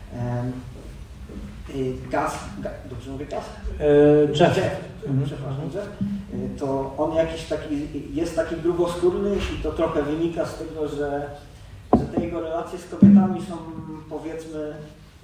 Gaz, dobrze mówię Gaz? Jeff. Jeff, mhm. przepraszam, Jeff. To on jakiś taki, jest taki gruboskórny i to trochę wynika z tego, że, że te jego relacje z kobietami są, powiedzmy,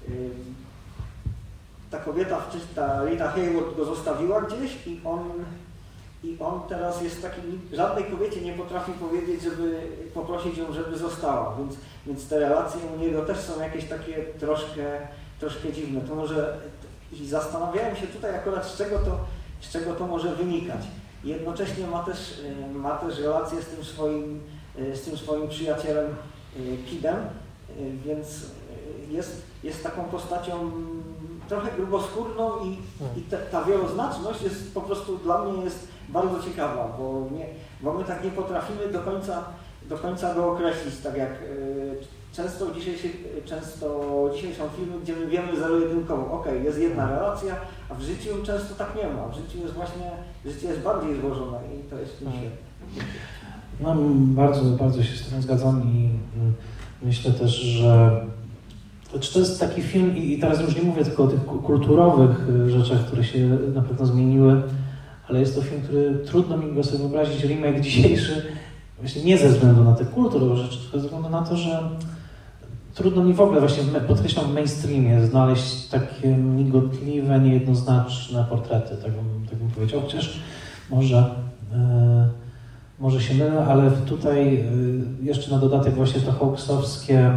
ta kobieta, ta Rita Hayworth go zostawiła gdzieś i on, i on teraz jest taki, żadnej kobiecie nie potrafi powiedzieć, żeby poprosić ją, żeby została, więc, więc te relacje u niego też są jakieś takie troszkę, troszkę dziwne. To może, i zastanawiałem się tutaj akurat z czego to, z czego to może wynikać. Jednocześnie ma też, ma też relację z tym swoim, z tym swoim przyjacielem Kidem, więc jest, jest taką postacią trochę gruboskórną i, i te, ta wieloznaczność jest po prostu dla mnie jest bardzo ciekawa, bo, nie, bo my tak nie potrafimy do końca, do końca go określić, tak jak y, często, dzisiaj się, często dzisiaj są filmy, gdzie my wiemy zero-jedynkowo, ok, jest jedna relacja, a w życiu często tak nie ma, w życiu jest właśnie, życie jest bardziej złożone i to jest w tym świetne. No, bardzo, bardzo się z tym zgadzam i myślę też, że czy to jest taki film, i teraz już nie mówię tylko o tych kulturowych rzeczach, które się na pewno zmieniły, ale jest to film, który trudno mi go sobie wyobrazić, remake dzisiejszy, właśnie nie ze względu na te kulturowe rzeczy, tylko ze względu na to, że trudno mi w ogóle, właśnie podkreślam w mainstreamie, znaleźć takie migotliwe, niejednoznaczne portrety, tak bym, tak bym powiedział, chociaż może, e, może się mylę, ale tutaj e, jeszcze na dodatek właśnie to hawksowskie,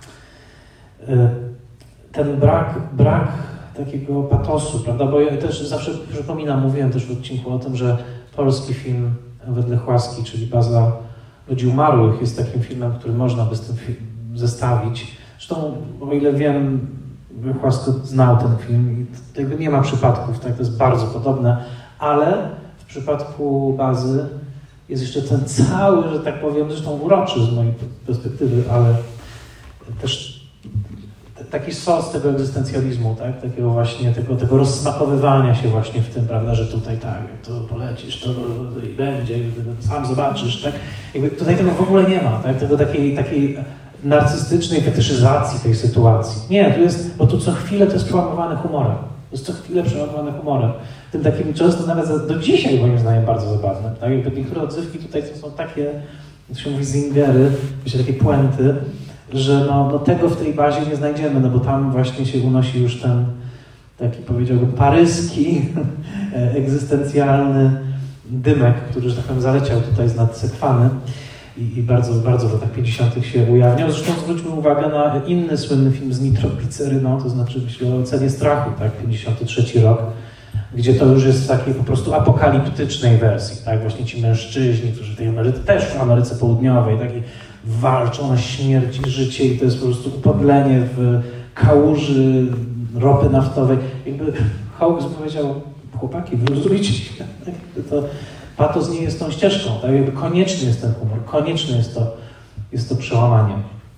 e, ten brak, brak takiego patosu, prawda, bo ja też zawsze przypominam, mówiłem też w odcinku o tym, że polski film Wedle Chłaski, czyli Baza Ludzi Umarłych, jest takim filmem, który można by z tym zestawić. Zresztą, o ile wiem, Chłasko znał ten film i jakby nie ma przypadków, tak, to jest bardzo podobne, ale w przypadku Bazy jest jeszcze ten cały, że tak powiem, zresztą uroczy z mojej perspektywy, ale też taki sos tego egzystencjalizmu, tak? Takiego właśnie, tego, tego rozsmakowywania się właśnie w tym, prawda, że tutaj tak, jak to polecisz, to i będzie, sam zobaczysz, tak? Jakby tutaj tego w ogóle nie ma, tak? Tego takiej, takiej narcystycznej fetyszyzacji tej sytuacji. Nie, tu jest, bo tu co chwilę to jest przełamowane humorem. To jest co chwilę przełamowane humorem. Tym takim często nawet do dzisiaj moim zdaniem bardzo zabawne. Tak? Jakby niektóre odzywki tutaj to są takie, jak się mówi, zingery, myślę, takie puenty, że no, no tego w tej bazie nie znajdziemy, no bo tam właśnie się unosi już ten taki, powiedziałbym, paryski, egzystencjalny dymek, który, że tak powiem, zaleciał tutaj z nad Sekwany i, i bardzo, bardzo w latach pięćdziesiątych się ujawniał. Zresztą zwróćmy uwagę na inny słynny film z nitrogliceryną, to znaczy myślę o Cenie strachu, tak, pięćdziesiąty trzeci rok, gdzie to już jest w takiej po prostu apokaliptycznej wersji, tak, właśnie ci mężczyźni, którzy w tej Ameryce, też w Ameryce Południowej, takiej walczą na śmierć i życie i to jest po prostu upodlenie w kałuży ropy naftowej. Jakby Hawks powiedział, chłopaki, wyluzujcie się. To patos nie jest tą ścieżką, tak? Jakby konieczny jest ten humor, konieczne jest to, jest to przełamanie.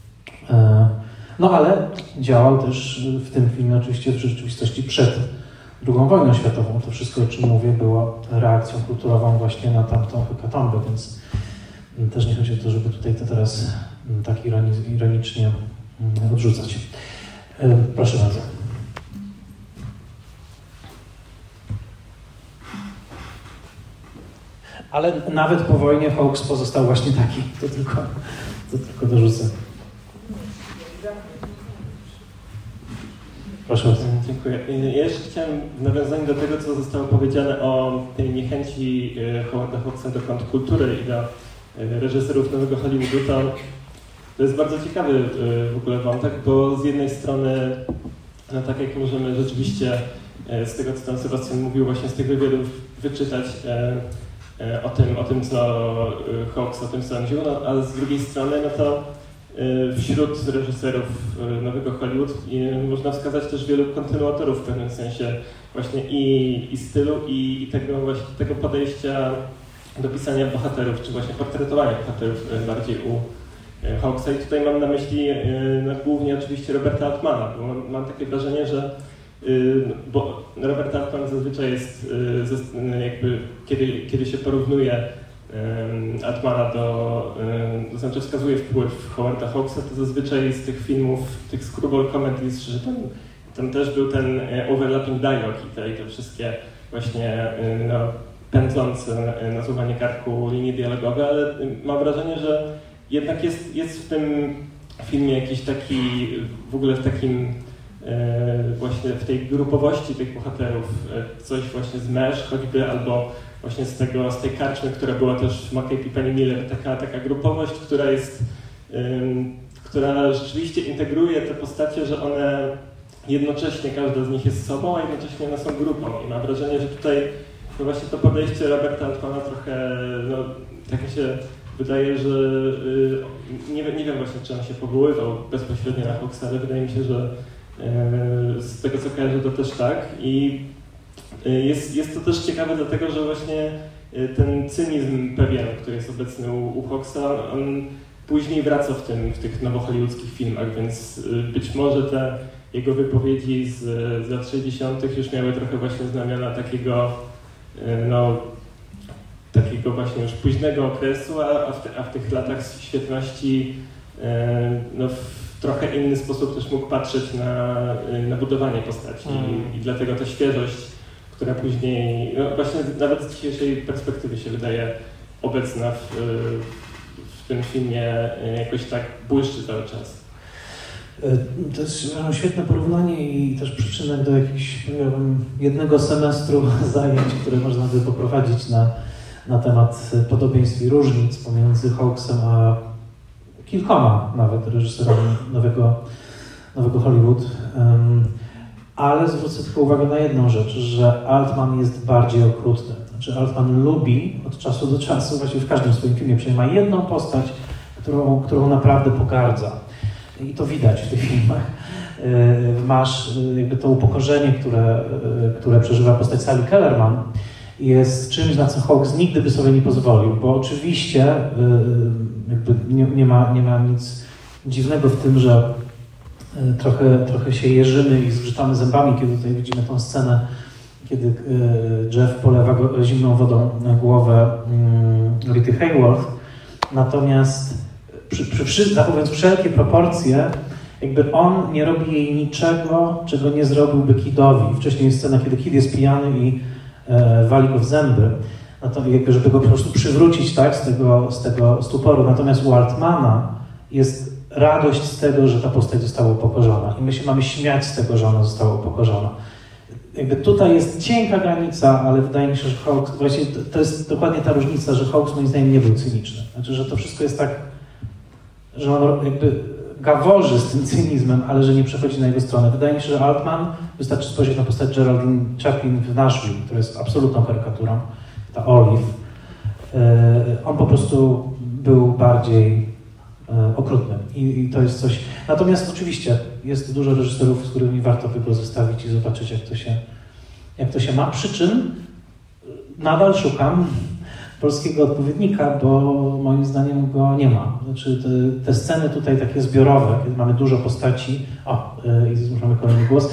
No ale działał też w tym filmie oczywiście w rzeczywistości przed drugą wojną światową. To wszystko, o czym mówię, było reakcją kulturową właśnie na tamtą hekatombę, więc też nie chodzi o to, żeby tutaj to teraz tak ironicznie odrzucać. Proszę bardzo. Ale nawet po wojnie Hawks pozostał właśnie taki. To tylko, to tylko dorzucę. Proszę bardzo. Dziękuję. Ja jeszcze chciałem w nawiązaniu do tego, co zostało powiedziane o tej niechęci Howarda Hawksa do kontrkultury i do reżyserów nowego Hollywoodu, to, to jest bardzo ciekawy w ogóle wątek, bo z jednej strony, no tak jak możemy rzeczywiście z tego, co tam Sebastian mówił, właśnie z tych wywiadów wyczytać o tym, o tym co Hawks o tym sądził, no, ale z drugiej strony, no to wśród reżyserów nowego Hollywood można wskazać też wielu kontynuatorów w pewnym sensie właśnie i, i stylu, i, i tego właśnie tego podejścia do pisania bohaterów, czy właśnie portretowania bohaterów bardziej u Hawksa. I tutaj mam na myśli no, głównie oczywiście Roberta Altmana, bo mam, mam takie wrażenie, że bo Robert Altman zazwyczaj jest jakby, kiedy, kiedy się porównuje Altmana do, to znaczy wskazuje wpływ Howarda Hawksa, to zazwyczaj z tych filmów, tych screwball comedies, że tam, tam też był ten overlapping dialogue i te, i te wszystkie właśnie no, pędzące nasuwanie karku linii dialogowe, ale mam wrażenie, że jednak jest, jest w tym filmie jakiś taki, w ogóle w takim właśnie w tej grupowości tych bohaterów coś właśnie z Mesh choćby, albo właśnie z tego, z tej karczmy, która była też w McCabe i Penny Miller, taka, taka grupowość, która jest, ym, która rzeczywiście integruje te postacie, że one jednocześnie, każda z nich jest sobą, a jednocześnie one są grupą. I mam wrażenie, że tutaj no właśnie to podejście Roberta Altmana trochę, no, tak mi się wydaje, że yy, nie, nie wiem właśnie, czy on się powoływał bezpośrednio na Hawksa, ale wydaje mi się, że yy, z tego co kojarzę, to też tak. I Jest, jest to też ciekawe dlatego, że właśnie ten cynizm pewien, który jest obecny u, u Hawksa, on później wraca w, tym, w tych nowohollywoodzkich filmach, więc być może te jego wypowiedzi z, z lat sześćdziesiątych już miały trochę właśnie znamiona takiego, no, takiego właśnie już późnego okresu, a, a, w, te, a w tych latach świetności no, w trochę inny sposób też mógł patrzeć na, na budowanie postaci mm. I, i dlatego ta świeżość, która później, no właśnie nawet z dzisiejszej perspektywy się wydaje obecna w, w tym filmie, jakoś tak błyszczy cały czas. To jest świetne porównanie i też przyczynek do jakiegoś jednego semestru zajęć, które można by poprowadzić na, na temat podobieństw i różnic pomiędzy Hawksem a kilkoma nawet reżyserami nowego, nowego Hollywood. Ale zwrócę tylko uwagę na jedną rzecz, że Altman jest bardziej okrutny. Znaczy Altman lubi od czasu do czasu, właściwie w każdym swoim filmie, przynajmniej ma jedną postać, którą, którą naprawdę pogardza. I to widać w tych filmach. Masz jakby to upokorzenie, które, które przeżywa postać Sally Kellerman, jest czymś, na co Hawks nigdy by sobie nie pozwolił, bo oczywiście jakby nie, nie, ma, nie ma nic dziwnego w tym, że Trochę, trochę się jeżymy i zgrzytamy zębami, kiedy tutaj widzimy tą scenę, kiedy Jeff polewa go zimną wodą na głowę Rity Hayworth. Natomiast przy, przy, zachowując wszelkie proporcje, jakby on nie robi jej niczego, czego nie zrobiłby Kidowi. Wcześniej jest scena, kiedy Kid jest pijany i e, wali go w zęby, no to jakby, żeby go po prostu przywrócić tak, z, tego, z tego stuporu. Natomiast u Altmana jest radość z tego, że ta postać została upokorzona. I my się mamy śmiać z tego, że ona została upokorzona. Jakby tutaj jest cienka granica, ale wydaje mi się, że Hawks, właśnie to, to jest dokładnie ta różnica, że Hawks moim zdaniem nie był cyniczny. Znaczy, że to wszystko jest tak, że on jakby gaworzy z tym cynizmem, ale że nie przechodzi na jego stronę. Wydaje mi się, że Altman, wystarczy spojrzeć na postać Geraldine Chaplin w Nashville, która jest absolutną karykaturą, ta Olive. On po prostu był bardziej okrutnym I, i to jest coś. Natomiast oczywiście jest dużo reżyserów, z którymi warto by go zestawić i zobaczyć, jak to się, jak to się ma. Przy czym nadal szukam polskiego odpowiednika, bo moim zdaniem go nie ma. Znaczy te, te sceny tutaj takie zbiorowe, kiedy mamy dużo postaci. O, i mamy kolejny głos.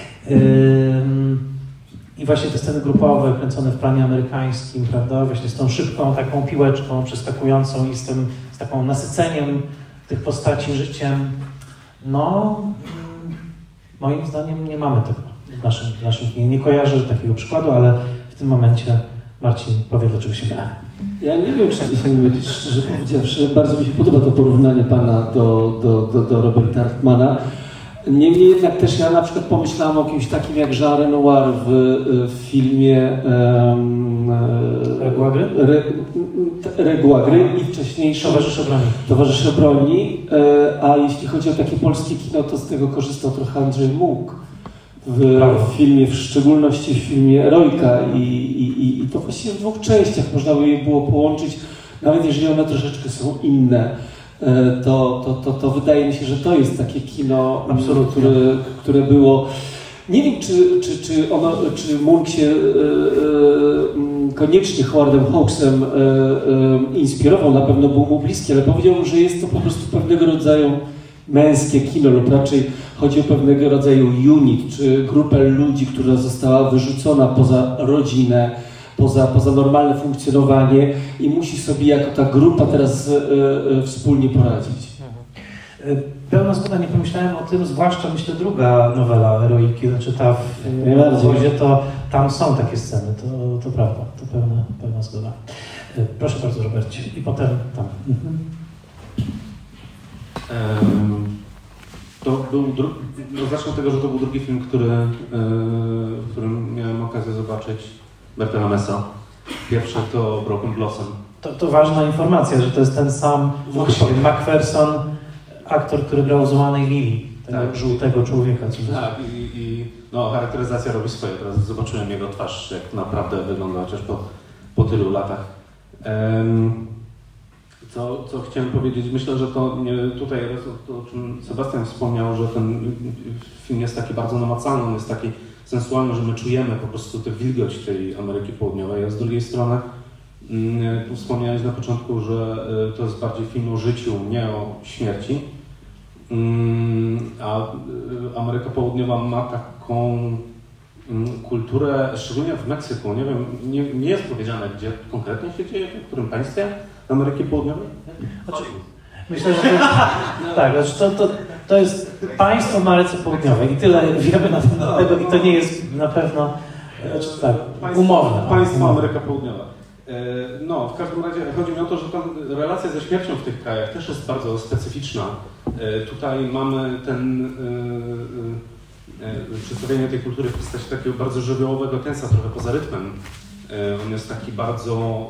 I właśnie te sceny grupowe, kręcone w planie amerykańskim, prawda, właśnie z tą szybką taką piłeczką przeskakującą i z tym, z taką nasyceniem tych postaci życiem, no moim zdaniem nie mamy tego w naszym, w naszym kinie. Nie kojarzę takiego przykładu, ale w tym momencie Marcin powie, dlaczego się mylę. Ja nie wiem, czy szczerze powiedziawszy, bardzo mi się podoba to porównanie pana do, do, do, do Roberta Altmana. Niemniej jednak też ja na przykład pomyślałem o kimś takim jak Jean Renoir w, w filmie um, Reguagry? Re, Reguagry i wcześniejszy Towarzysze broni. Towarzysze broni. A jeśli chodzi o takie polskie kino, to z tego korzystał trochę Andrzej Much w, w filmie, w szczególności w filmie Erojka i, i, i to właściwie w dwóch częściach można by je było połączyć, nawet jeżeli one troszeczkę są inne. To, to, to, to wydaje mi się, że to jest takie kino, które, które było... Nie wiem, czy, czy, czy, ono, czy Munch się e, e, koniecznie Howardem Hawksem e, e, inspirował, na pewno był mu bliski, ale powiedziałbym, że jest to po prostu pewnego rodzaju męskie kino, lub raczej chodzi o pewnego rodzaju unit, czy grupę ludzi, która została wyrzucona poza rodzinę, poza, poza normalne funkcjonowanie i musi sobie jako ta grupa teraz y, y, wspólnie poradzić. Pełna zgoda, nie pomyślałem o tym, zwłaszcza myślę druga nowela Heroiki, znaczy ta w Wozie, to tam są takie sceny, to, to prawda, to pełna, pełna zgoda. Proszę bardzo, Robercie, i potem tam. Mhm. Um, to był dru- no zacznę od tego, że to był drugi film, który, yy, w którym miałem okazję zobaczyć Berta Ramesa. Pierwszy to Broken Blossom. To, to ważna informacja, że to jest ten sam Macpherson, aktor, który grał Złamanej Lili, tego tak. żółtego człowieka. Tak, i, i no, charakteryzacja robi swoje. Teraz zobaczyłem jego twarz, jak naprawdę wygląda, chociaż po, po tylu latach. Um, co, co chciałem powiedzieć, myślę, że to nie, tutaj, to, o czym Sebastian wspomniał, że ten film jest taki bardzo namacalny, on jest taki sensualny, że my czujemy po prostu tę wilgoć tej Ameryki Południowej, a z drugiej strony mm, tu wspomniałeś na początku, że y, to jest bardziej film o życiu, nie o śmierci. A Ameryka Południowa ma taką kulturę, szczególnie w Meksyku, nie wiem, nie, nie jest powiedziane, gdzie konkretnie się dzieje, w którym państwie Ameryki Południowej? Znaczy, myślę, że to, tak, znaczy to, to, to jest państwo w Ameryce Południowej i tyle wiemy na temat tego i to nie jest na pewno znaczy, tak, umowne. Państwo Ameryka Południowa. No, w każdym razie chodzi mi o to, że tam relacja ze śmiercią w tych krajach też jest bardzo specyficzna. Tutaj mamy ten przedstawienie tej kultury w postaci takiego bardzo żywiołowego tensa, trochę poza rytmem. On jest taki bardzo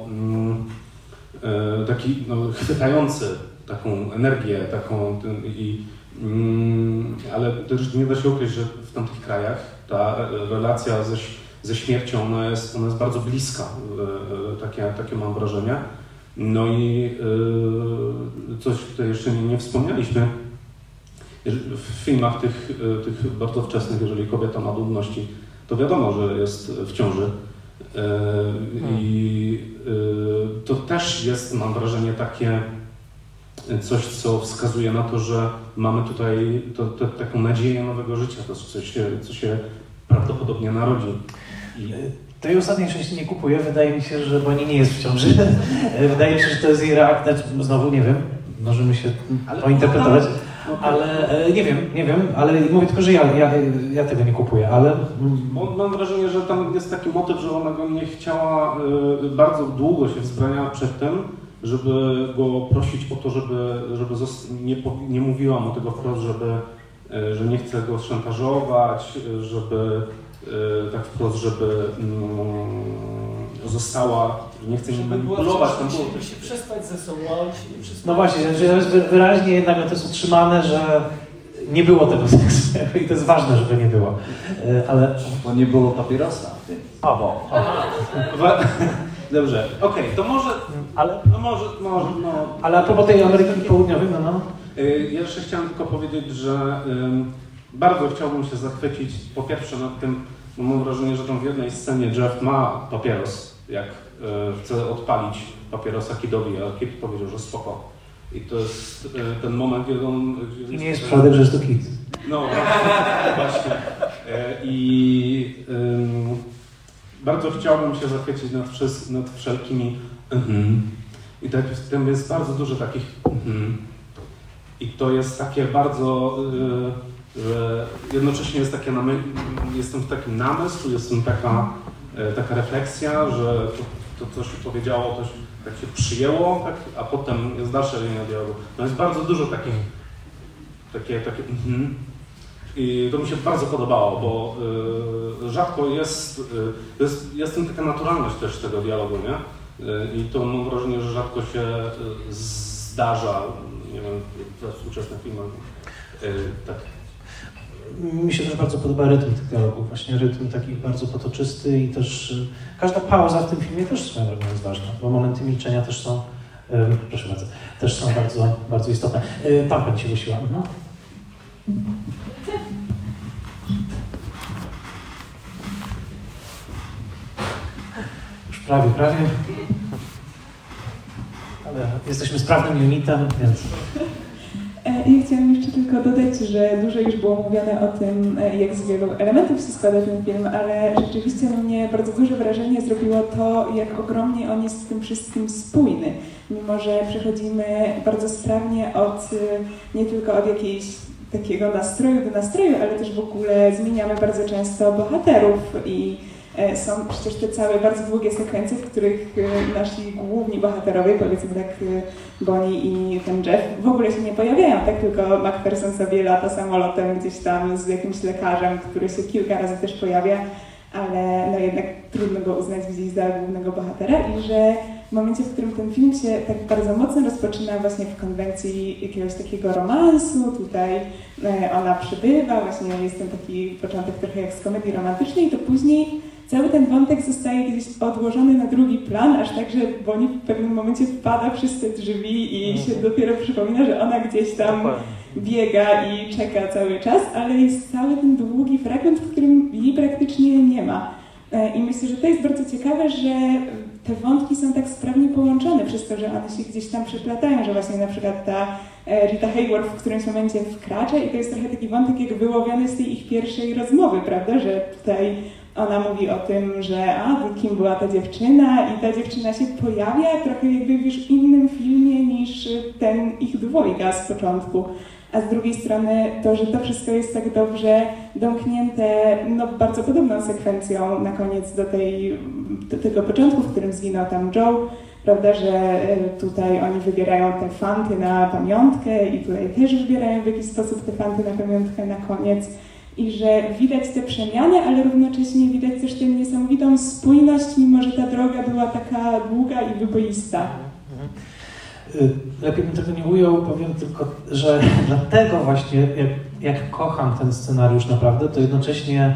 taki no, chwytający taką energię, taką i, ale też nie da się ukryć, że w tamtych krajach ta relacja ze ze śmiercią, ona jest, ona jest bardzo bliska, takie, takie mam wrażenie. No i coś tutaj jeszcze nie, nie wspomnieliśmy, w filmach tych, tych bardzo wczesnych, jeżeli kobieta ma trudności, to wiadomo, że jest w ciąży. I to też jest, mam wrażenie, takie coś, co wskazuje na to, że mamy tutaj to, to, taką nadzieję nowego życia, to coś, co się prawdopodobnie narodzi. I... Tej ostatniej części nie kupuję, wydaje mi się, że bo nie jest w ciąży. Wydaje mi się, że to jest jej reakcja, znowu nie wiem, możemy się ale pointerpretować, no, no, ale nie wiem, nie wiem, ale mówię tylko, że ja, ja, ja tego nie kupuję, ale... Bo mam wrażenie, że tam jest taki motyw, że ona go nie chciała, bardzo długo się wzbraniała przed tym, żeby go prosić o to, żeby, żeby nie, nie mówiła mu tego wprost, żeby, że nie chce go szantażować, żeby tak wprost, żeby mm, została, nie chcę nie manipulować. Tam było się przespać ze sobą. No właśnie, że jest wyraźnie jednak to jest utrzymane, że nie było tego seksu i to jest ważne, żeby nie było. Ale... Bo nie było papierosa. A, bo. Dobrze, okej, okay, to może, ale no może, może, no. Ale a propos tej Ameryki Południowej, no no. Ja jeszcze chciałem tylko powiedzieć, że um, bardzo chciałbym się zachwycić po pierwsze nad tym, bo mam wrażenie, że tam w jednej scenie Jeff ma papieros, jak y, chce odpalić papierosa Kidowi, a Kid powiedział, że spoko. I to jest y, ten moment, kiedy on... I nie jest przypadek, że jest to Kid. No, właśnie. Y, I y, bardzo chciałbym się zachwycić nad, nad wszelkimi mm-hmm. I tak, tam jest bardzo dużo takich mm-hmm. I to jest takie bardzo... Y, że jednocześnie jest takie namy- jestem w takim namysł, jestem taka, e, taka refleksja, że to, to co się powiedziało, to się, tak się przyjęło, tak, a potem jest dalsza linia dialogu. No jest bardzo dużo takich, takie, takie mm-hmm. I to mi się bardzo podobało, bo y, rzadko jest, y, jest, jest tam taka naturalność też tego dialogu, nie? Y, I to mam wrażenie, że rzadko się y, zdarza, nie wiem, we współczesnych filmach, y, tak. Mi się też bardzo podoba rytm tych dialogów, właśnie rytm taki bardzo potoczysty i też y, każda pauza w tym filmie też swoją drogą jest ważna, bo momenty milczenia też są, y, proszę bardzo, też są bardzo, bardzo istotne. Y, tam pani się głosiła. Mhm. Już prawie, prawie. Ale jesteśmy sprawnym unitem, więc... Ja chciałam jeszcze tylko dodać, że dużo już było mówione o tym, jak z wielu elementów się składa ten film, ale rzeczywiście na mnie bardzo duże wrażenie zrobiło to, jak ogromnie on jest w tym wszystkim spójny. Mimo że przechodzimy bardzo sprawnie od, nie tylko od jakiejś takiego nastroju do nastroju, ale też w ogóle zmieniamy bardzo często bohaterów i są przecież te całe bardzo długie sekwencje, w których nasi główni bohaterowie, powiedzmy tak Bonnie i ten Jeff, w ogóle się nie pojawiają, tak? Tylko McPherson sobie lata samolotem gdzieś tam z jakimś lekarzem, który się kilka razy też pojawia, ale no jednak trudno go uznać gdzieś za głównego bohatera i że w momencie, w którym ten film się tak bardzo mocno rozpoczyna właśnie w konwencji jakiegoś takiego romansu, tutaj ona przybywa, właśnie jest ten taki początek trochę jak z komedii romantycznej, to później cały ten wątek zostaje gdzieś odłożony na drugi plan, aż tak, że Bonnie w pewnym momencie wpada przez te drzwi i się dopiero przypomina, że ona gdzieś tam biega i czeka cały czas, ale jest cały ten długi fragment, w którym jej praktycznie nie ma. I myślę, że to jest bardzo ciekawe, że te wątki są tak sprawnie połączone przez to, że one się gdzieś tam przeplatają, że właśnie na przykład ta Rita Hayworth w którymś momencie wkracza i to jest trochę taki wątek jak wyłowiony z tej ich pierwszej rozmowy, prawda, że tutaj ona mówi o tym, że a, kim była ta dziewczyna i ta dziewczyna się pojawia trochę jakby już w innym filmie niż ten ich dwojga z początku. A z drugiej strony to, że to wszystko jest tak dobrze domknięte, no bardzo podobną sekwencją na koniec do, tej, do tego początku, w którym zginął tam Joe, prawda, że tutaj oni wybierają te fanty na pamiątkę i tutaj też wybierają w jakiś sposób te fanty na pamiątkę na koniec. I że widać te przemiany, ale równocześnie widać też tę niesamowitą spójność, mimo że ta droga była taka długa i wyboista. Lepiej bym tego nie ujął, powiem tylko, że dlatego właśnie, jak, jak kocham ten scenariusz naprawdę, to jednocześnie,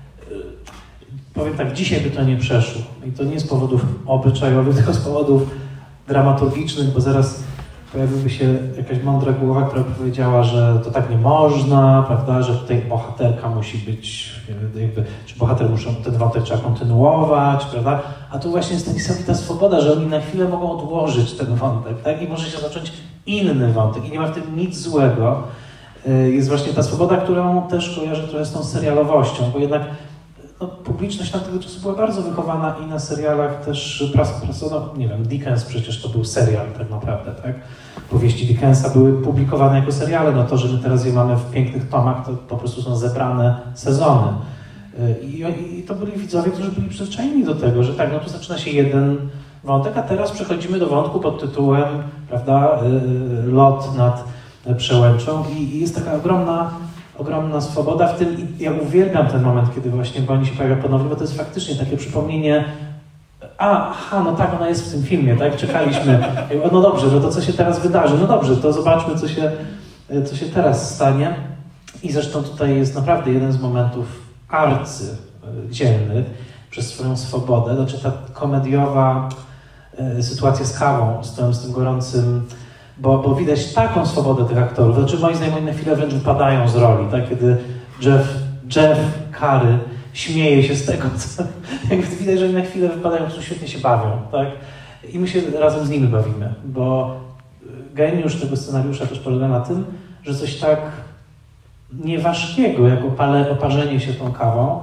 powiem tak, dzisiaj by to nie przeszło. I to nie z powodów obyczajowych, tylko z powodów dramaturgicznych, bo zaraz pojawiłaby się jakaś mądra głowa, która powiedziała, że to tak nie można, prawda, że tutaj bohaterka musi być, jakby, czy bohater muszą, ten wątek trzeba kontynuować, prawda, a tu właśnie jest ta niesamowita swoboda, że oni na chwilę mogą odłożyć ten wątek, tak, i może się zacząć inny wątek i nie ma w tym nic złego. Jest właśnie ta swoboda, którą też kojarzę trochę z tą serialowością, bo jednak no, publiczność tamtego czasu była bardzo wychowana i na serialach też prasono, nie wiem, Dickens przecież to był serial tak naprawdę, tak? Powieści Dickensa były publikowane jako seriale, no to, że my teraz je mamy w pięknych tomach, to po prostu są zebrane sezony. I, i to byli widzowie, którzy byli przyzwyczajeni do tego, że tak, no tu zaczyna się jeden wątek, a teraz przechodzimy do wątku pod tytułem, prawda, lot nad przełęczą i, i jest taka ogromna ogromna swoboda w tym i ja uwielbiam ten moment, kiedy właśnie Bonnie się pojawia ponownie, bo to jest faktycznie takie przypomnienie, a, aha, no tak, ona jest w tym filmie, tak, czekaliśmy, no dobrze, no to co się teraz wydarzy, no dobrze, to zobaczmy, co się, co się teraz stanie i zresztą tutaj jest naprawdę jeden z momentów arcydzielnych przez swoją swobodę, znaczy ta komediowa sytuacja z kawą, z tym, z tym gorącym, Bo, bo widać taką swobodę tych aktorów. Znaczy moim zdaniem na chwilę wręcz wypadają z roli, tak? Kiedy Jeff, Jeff Curry śmieje się z tego, co jakby widać, że na chwilę wypadają, którzy świetnie się bawią, tak? I my się razem z nimi bawimy, bo geniusz tego scenariusza też polega na tym, że coś tak nieważkiego, jak opale, oparzenie się tą kawą,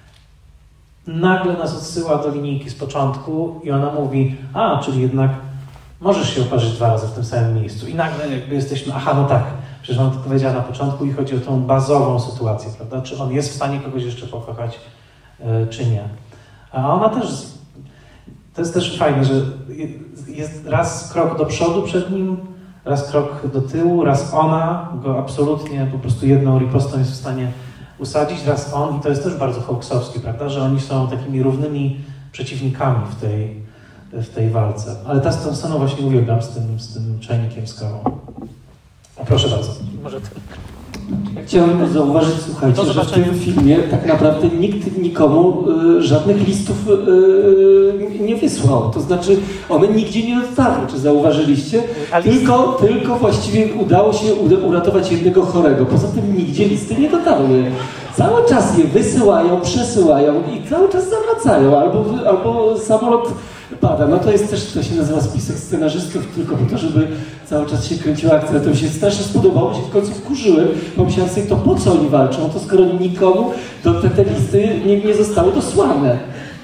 nagle nas odsyła do linijki z początku i ona mówi, a, czyli jednak możesz się oparzyć dwa razy w tym samym miejscu. I nagle jakby jesteśmy, aha, no tak, przecież on to powiedziała na początku i chodzi o tą bazową sytuację, prawda? Czy on jest w stanie kogoś jeszcze pokochać, yy, czy nie. A ona też, to jest też fajne, że jest raz krok do przodu przed nim, raz krok do tyłu, raz ona go absolutnie po prostu jedną ripostą jest w stanie usadzić, raz on i to jest też bardzo Hawksowski, prawda? Że oni są takimi równymi przeciwnikami w tej w tej walce. Ale ta, tą sceną właśnie uwielbiam z tym, z tym czajnikiem z kawą. Proszę bardzo. Może ty. Ja chciałem zauważyć, słuchajcie, że w tym filmie tak naprawdę nikt nikomu y, żadnych listów y, nie wysłał. To znaczy one nigdzie nie dotarły. Czy zauważyliście? Tylko, tylko właściwie udało się uratować jednego chorego. Poza tym nigdzie listy nie dotarły. cały czas je wysyłają, przesyłają i cały czas zawracają, albo, albo samolot pada. No to jest też, to się nazywa spisek scenarzystów, tylko po to, żeby cały czas się kręciła akcja. To mi się strasznie spodobało, się w końcu wkurzyłem, pomyślałem sobie, to po co oni walczą, to skoro nikomu do te, te listy nie, nie zostały dosłane.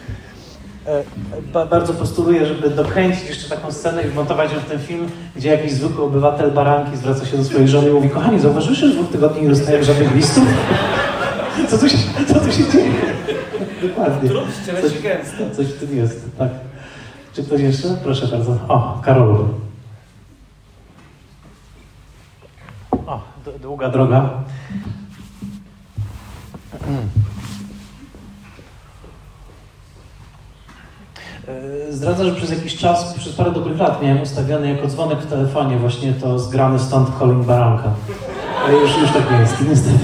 Ba bardzo postuluję, żeby dokręcić jeszcze taką scenę i wmontować ją w ten film, gdzie jakiś zwykły obywatel Baranki zwraca się do swojej żony i mówi: kochani, zauważyłeś, że dwóch tygodni nie dostajesz żadnych listów? Co tu się, co tu się dzieje? Dokładnie. Coś, coś w tym jest, tak. Czy ktoś jeszcze? Proszę bardzo. O, Karolu. O, długa droga. Zdradzę, że przez jakiś czas, przez parę dobrych lat miałem ustawiony jako dzwonek w telefonie właśnie to zgrane stąd Calling Baranka. Ale już, już tak nie jest, niestety.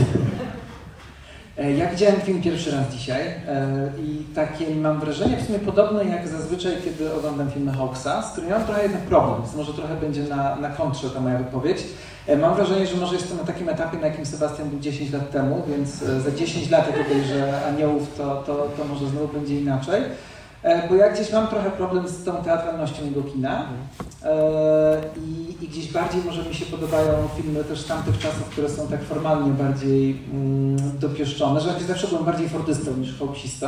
Ja widziałem film pierwszy raz dzisiaj i takie mam wrażenie w sumie podobne jak zazwyczaj, kiedy oglądam filmy Hawksa, z którym mam trochę jednak problem, więc może trochę będzie na, na kontrze ta moja wypowiedź. Mam wrażenie, że może jestem na takim etapie, na jakim Sebastian był dziesięć lat temu, więc za dziesięć lat, jak obejrzę Aniołów, to, to, to może znowu będzie inaczej. Bo ja gdzieś mam trochę problem z tą teatralnością jego kina i, i gdzieś bardziej może mi się podobają filmy też z tamtych czasów, które są tak formalnie bardziej mm, dopieszczone, że ja zawsze byłem bardziej fordystą niż hawksistą,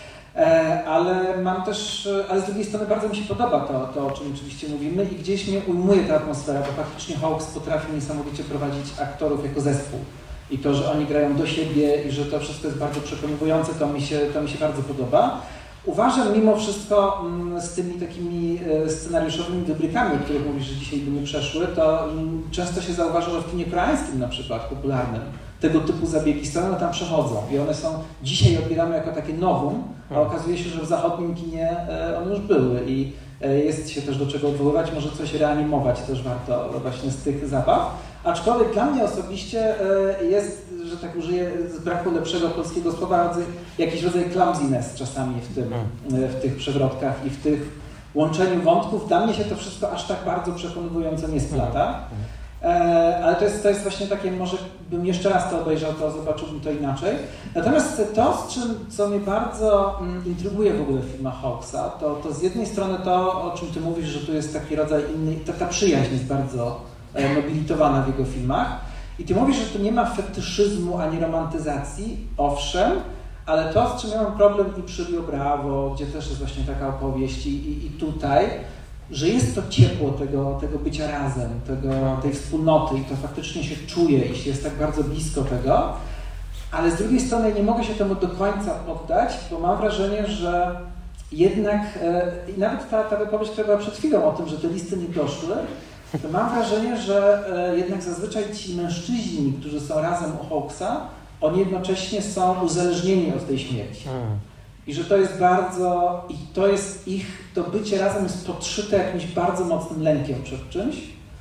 ale mam też, ale z drugiej strony bardzo mi się podoba to, to, o czym oczywiście mówimy i gdzieś mnie ujmuje ta atmosfera, bo faktycznie Hawks potrafi niesamowicie prowadzić aktorów jako zespół. I to, że oni grają do siebie i że to wszystko jest bardzo przekonujące, to mi się, to mi się bardzo podoba. Uważam mimo wszystko z tymi takimi scenariuszowymi wybrykami, o których mówisz, że dzisiaj by nie przeszły, to często się zauważa, że w kinie koreańskim na przykład, popularnym, tego typu zabiegi są, one tam przechodzą i one są dzisiaj odbierane jako takie novum, a okazuje się, że w zachodnim kinie one już były i jest się też do czego odwoływać, może coś reanimować też warto właśnie z tych zabaw. Aczkolwiek dla mnie osobiście jest, że tak użyję z braku lepszego polskiego słowa, jakiś rodzaj clumsiness czasami w, tym, w tych przewrotkach i w tych łączeniu wątków. Dla mnie się to wszystko aż tak bardzo przekonująco nie splata. Ale to jest, to jest właśnie takie, może bym jeszcze raz to obejrzał, to zobaczyłbym to inaczej. Natomiast to, z czym, co mnie bardzo intryguje w ogóle w filmach Hawksa, to, to z jednej strony to, o czym ty mówisz, że tu jest taki rodzaj inny, ta, ta przyjaźń jest bardzo nobilitowana w jego filmach. I ty mówisz, że tu nie ma fetyszyzmu ani romantyzacji, owszem, ale to, z czym ja mam problem i przy Rio Bravo, gdzie też jest właśnie taka opowieść i, i, i tutaj, że jest to ciepło tego, tego bycia razem, tego, tej wspólnoty i to faktycznie się czuje i się jest tak bardzo blisko tego, ale z drugiej strony nie mogę się temu do końca poddać, bo mam wrażenie, że jednak, i nawet ta, ta wypowiedź, która była przed chwilą o tym, że te listy nie doszły, to mam wrażenie, że jednak zazwyczaj ci mężczyźni, którzy są razem u Hawksa, oni jednocześnie są uzależnieni od tej śmierci. I że to jest bardzo, i to jest ich, to bycie razem jest podszyte jakimś bardzo mocnym lękiem przed czymś,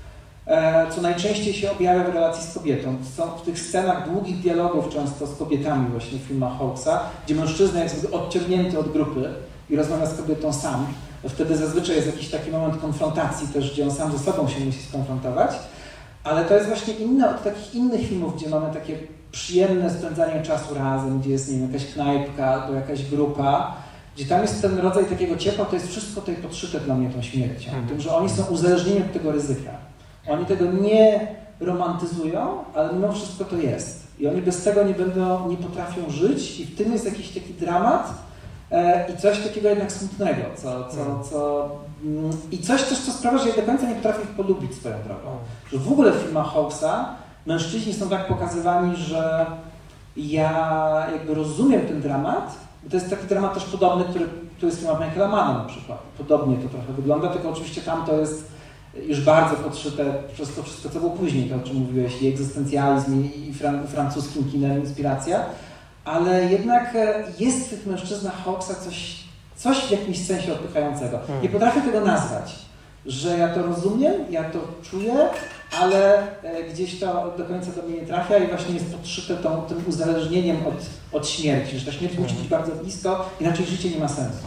co najczęściej się objawia w relacji z kobietą. Są w tych scenach długich dialogów często z kobietami właśnie w filmach Hawksa, gdzie mężczyzna jest odciągnięty od grupy i rozmawia z kobietą sam. Wtedy zazwyczaj jest jakiś taki moment konfrontacji też, gdzie on sam ze sobą się musi skonfrontować, ale to jest właśnie inne od takich innych filmów, gdzie mamy takie przyjemne spędzanie czasu razem, gdzie jest, nie wiem, jakaś knajpka albo jakaś grupa, gdzie tam jest ten rodzaj takiego ciepła, to jest wszystko tutaj podszyte dla mnie tą śmiercią, hmm. tym, że oni są uzależnieni od tego ryzyka. Oni tego nie romantyzują, ale mimo wszystko to jest. I oni bez tego nie będą, nie potrafią żyć i w tym jest jakiś taki dramat e, i coś takiego jednak smutnego, co, co, co mm, i coś też, co sprawia, że ja do końca nie potrafię ich polubić swoją drogą. Że w ogóle w filmach Hawksa mężczyźni są tak pokazywani, że ja jakby rozumiem ten dramat, bo to jest taki dramat też podobny, który tu jest film Michaela Manna na przykład. Podobnie to trochę wygląda, tylko oczywiście tam to jest już bardzo podszyte przez to wszystko, co było później, to o czym mówiłeś, i egzystencjalizm, i fran francuskim kinem inspiracja, ale jednak jest w tych mężczyznach Hawksa coś, coś w jakimś sensie odpychającego. Nie potrafię tego nazwać, że ja to rozumiem, ja to czuję, ale gdzieś to do końca do mnie nie trafia i właśnie jest podszyte tą, tym uzależnieniem od, od śmierci, że ta śmierć musi być bardzo blisko, inaczej życie nie ma sensu.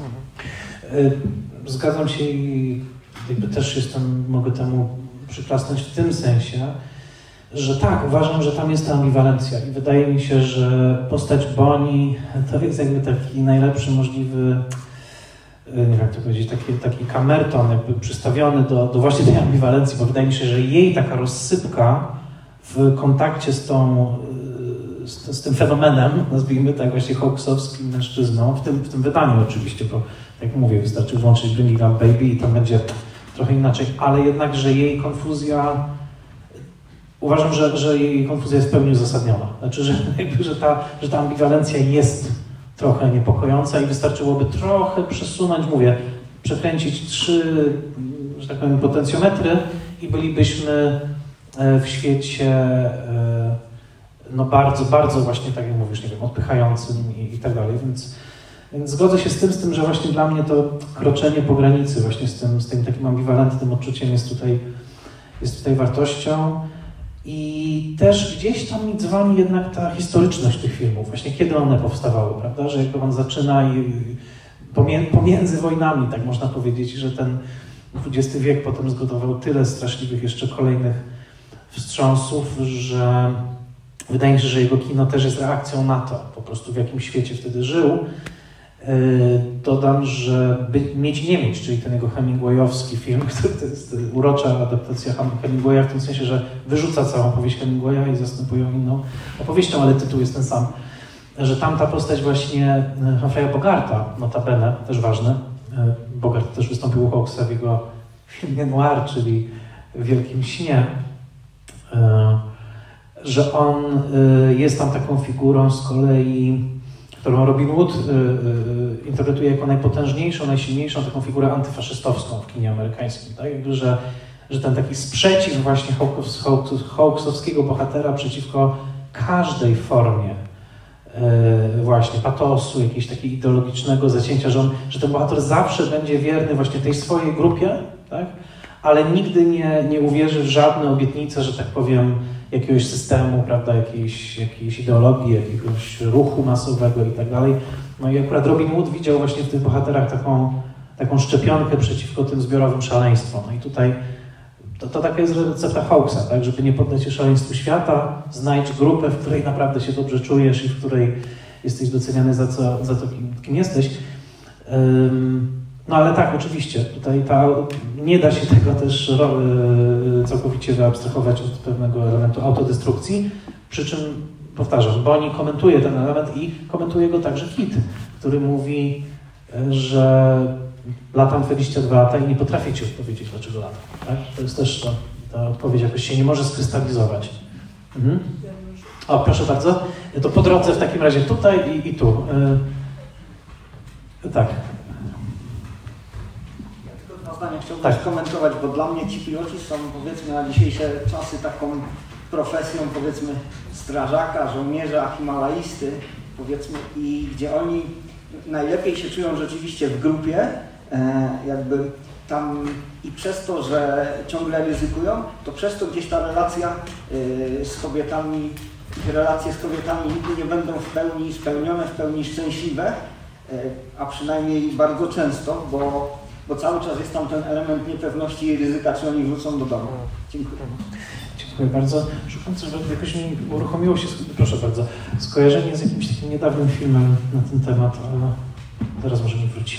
Zgadzam się i jakby też jestem, mogę temu przyklasnąć w tym sensie, że tak, uważam, że tam jest ta ambiwalencja i wydaje mi się, że postać Bonnie to jest jakby taki najlepszy możliwy, nie wiem jak to powiedzieć, taki, taki kamerton jakby przystawiony do, do właśnie tej ambiwalencji, bo wydaje mi się, że jej taka rozsypka w kontakcie z tą, z, z tym fenomenem, nazwijmy tak właśnie hawksowskim mężczyzną, w tym, w tym wydaniu oczywiście, bo jak mówię, wystarczy włączyć Bringing Up Baby i tam będzie trochę inaczej, ale jednak, że jej konfuzja, uważam, że, że jej konfuzja jest w pełni uzasadniona. Znaczy, że, jakby, że, ta, że ta ambiwalencja jest trochę niepokojąca i wystarczyłoby trochę przesunąć, mówię, przekręcić trzy, że tak powiem, potencjometry i bylibyśmy w świecie no bardzo, bardzo właśnie, tak jak mówisz, nie wiem, odpychającym i, i tak dalej, więc, więc zgodzę się z tym, z tym, że właśnie dla mnie to kroczenie po granicy właśnie z tym, z tym takim ambiwalentnym odczuciem jest tutaj, jest tutaj wartością. I też gdzieś tam mi dzwoni jednak ta historyczność tych filmów, właśnie kiedy one powstawały, prawda, że jakby on zaczyna i pomiędzy wojnami, tak można powiedzieć, że ten dwudziesty wiek potem zgotował tyle straszliwych jeszcze kolejnych wstrząsów, że wydaje mi się, że jego kino też jest reakcją na to, po prostu w jakim świecie wtedy żył. Dodam, że by, Mieć i nie mieć, czyli ten jego hemingwayowski film, który to jest urocza adaptacja Hemingwaya w tym sensie, że wyrzuca całą powieść Hemingwaya i zastępuje ją inną opowieścią, ale tytuł jest ten sam. Że tam ta postać właśnie Humphreya Bogarta, notabene, też ważne, Bogart też wystąpił u Hawksa w jego filmie Noir, czyli w Wielkim śnie, że on jest tam taką figurą z kolei, którą Robin Wood y, y, interpretuje jako najpotężniejszą, najsilniejszą taką figurę antyfaszystowską w kinie amerykańskim. Tak? Jakby, że, że ten taki sprzeciw właśnie Hawks, Hawks, Hawksowskiego bohatera przeciwko każdej formie y, właśnie patosu, jakiegoś takiego ideologicznego zacięcia, że, on, że ten bohater zawsze będzie wierny właśnie tej swojej grupie, tak? Ale nigdy nie, nie uwierzy w żadne obietnice, że tak powiem, jakiegoś systemu, prawda, jakiejś, jakiejś ideologii, jakiegoś ruchu masowego i tak dalej. No i akurat Robin Wood widział właśnie w tych bohaterach taką, taką szczepionkę przeciwko tym zbiorowym szaleństwom. No i tutaj to, to taka jest recepta Hawksa, tak, żeby nie poddać się szaleństwu świata, znajdź grupę, w której naprawdę się dobrze czujesz i w której jesteś doceniany za, co, za to, kim, kim jesteś. Um, No ale tak, oczywiście, tutaj ta, nie da się tego też całkowicie wyabstrahować od pewnego elementu autodestrukcji, przy czym, powtarzam, Bonnie komentuje ten element i komentuje go także Kit, który mówi, że latam dwadzieścia dwa lata i nie potrafię ci odpowiedzieć, dlaczego latam. Tak? To jest też to, ta odpowiedź jakoś się nie może skrystalizować. Mhm. O, proszę bardzo. To po drodze w takim razie tutaj i, i tu. Yy, tak. Chciałbym tak. też komentować, bo dla mnie ci piloci są, powiedzmy, na dzisiejsze czasy taką profesją, powiedzmy, strażaka, żołnierza, himalaisty, powiedzmy, i gdzie oni najlepiej się czują rzeczywiście w grupie, e, jakby tam i przez to, że ciągle ryzykują, to przez to gdzieś ta relacja e, z kobietami, relacje z kobietami nigdy nie będą w pełni spełnione, w pełni szczęśliwe, e, a przynajmniej bardzo często, bo bo cały czas jest tam ten element niepewności i ryzyka, czy oni wrócą do domu. Dziękuję. Dziękuję bardzo. Szukam coś, jakoś mi uruchomiło się, proszę bardzo, skojarzenie z jakimś takim niedawnym filmem na ten temat, ale teraz może mi wróci.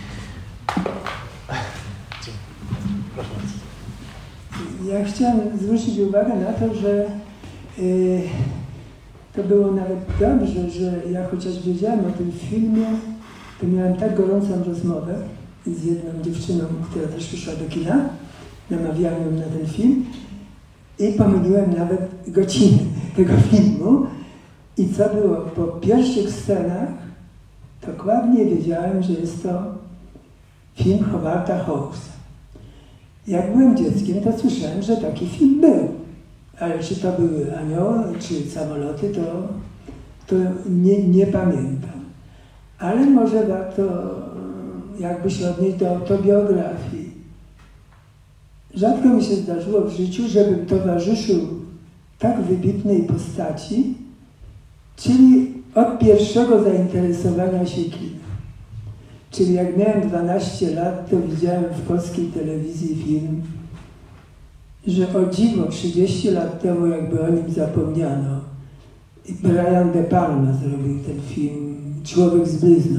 Proszę bardzo. Ja chciałam zwrócić uwagę na to, że yy, to było nawet dobrze, że ja chociaż wiedziałam o tym filmie, to miałam tak gorącą rozmowę z jedną dziewczyną, która też przyszła do kina, namawiałam ją na ten film i pomyliłem nawet godziny tego filmu. I co było? Po pierwszych scenach dokładnie wiedziałem, że jest to film Howarda Hawksa. Jak byłem dzieckiem, to słyszałem, że taki film był. Ale czy to były anioły, czy samoloty, to, to nie, nie pamiętam. Ale może warto jakby się odnieść do autobiografii. Rzadko mi się zdarzyło w życiu, żebym towarzyszył tak wybitnej postaci, czyli od pierwszego zainteresowania się kinem. Czyli jak miałem dwanaście lat, to widziałem w polskiej telewizji film że o dziwo trzydzieści lat temu jakby o nim zapomniano. I Brian De Palma zrobił ten film Człowiek z blizną.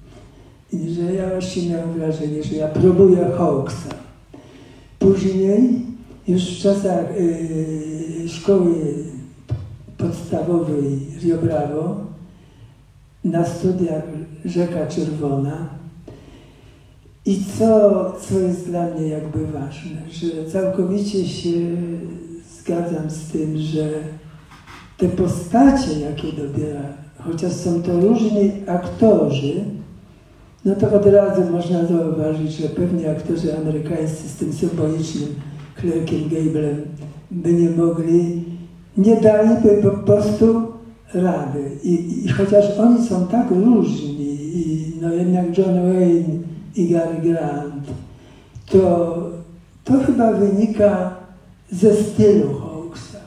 I że ja właśnie miałem wrażenie, że ja próbuję Hawksa. Później, już w czasach yy, szkoły podstawowej Rio Bravo, na studiach Rzeka Czerwona. I co, co jest dla mnie jakby ważne, że całkowicie się zgadzam z tym, że te postacie, jakie dobiera, chociaż są to różni aktorzy, no to od razu można zauważyć, że pewnie aktorzy amerykańscy z tym symbolicznym Clarkiem Gablem by nie mogli, nie daliby po prostu rady. I, i chociaż oni są tak różni, i no jednak John Wayne i Gary Grant, to, to chyba wynika ze stylu Hawksa.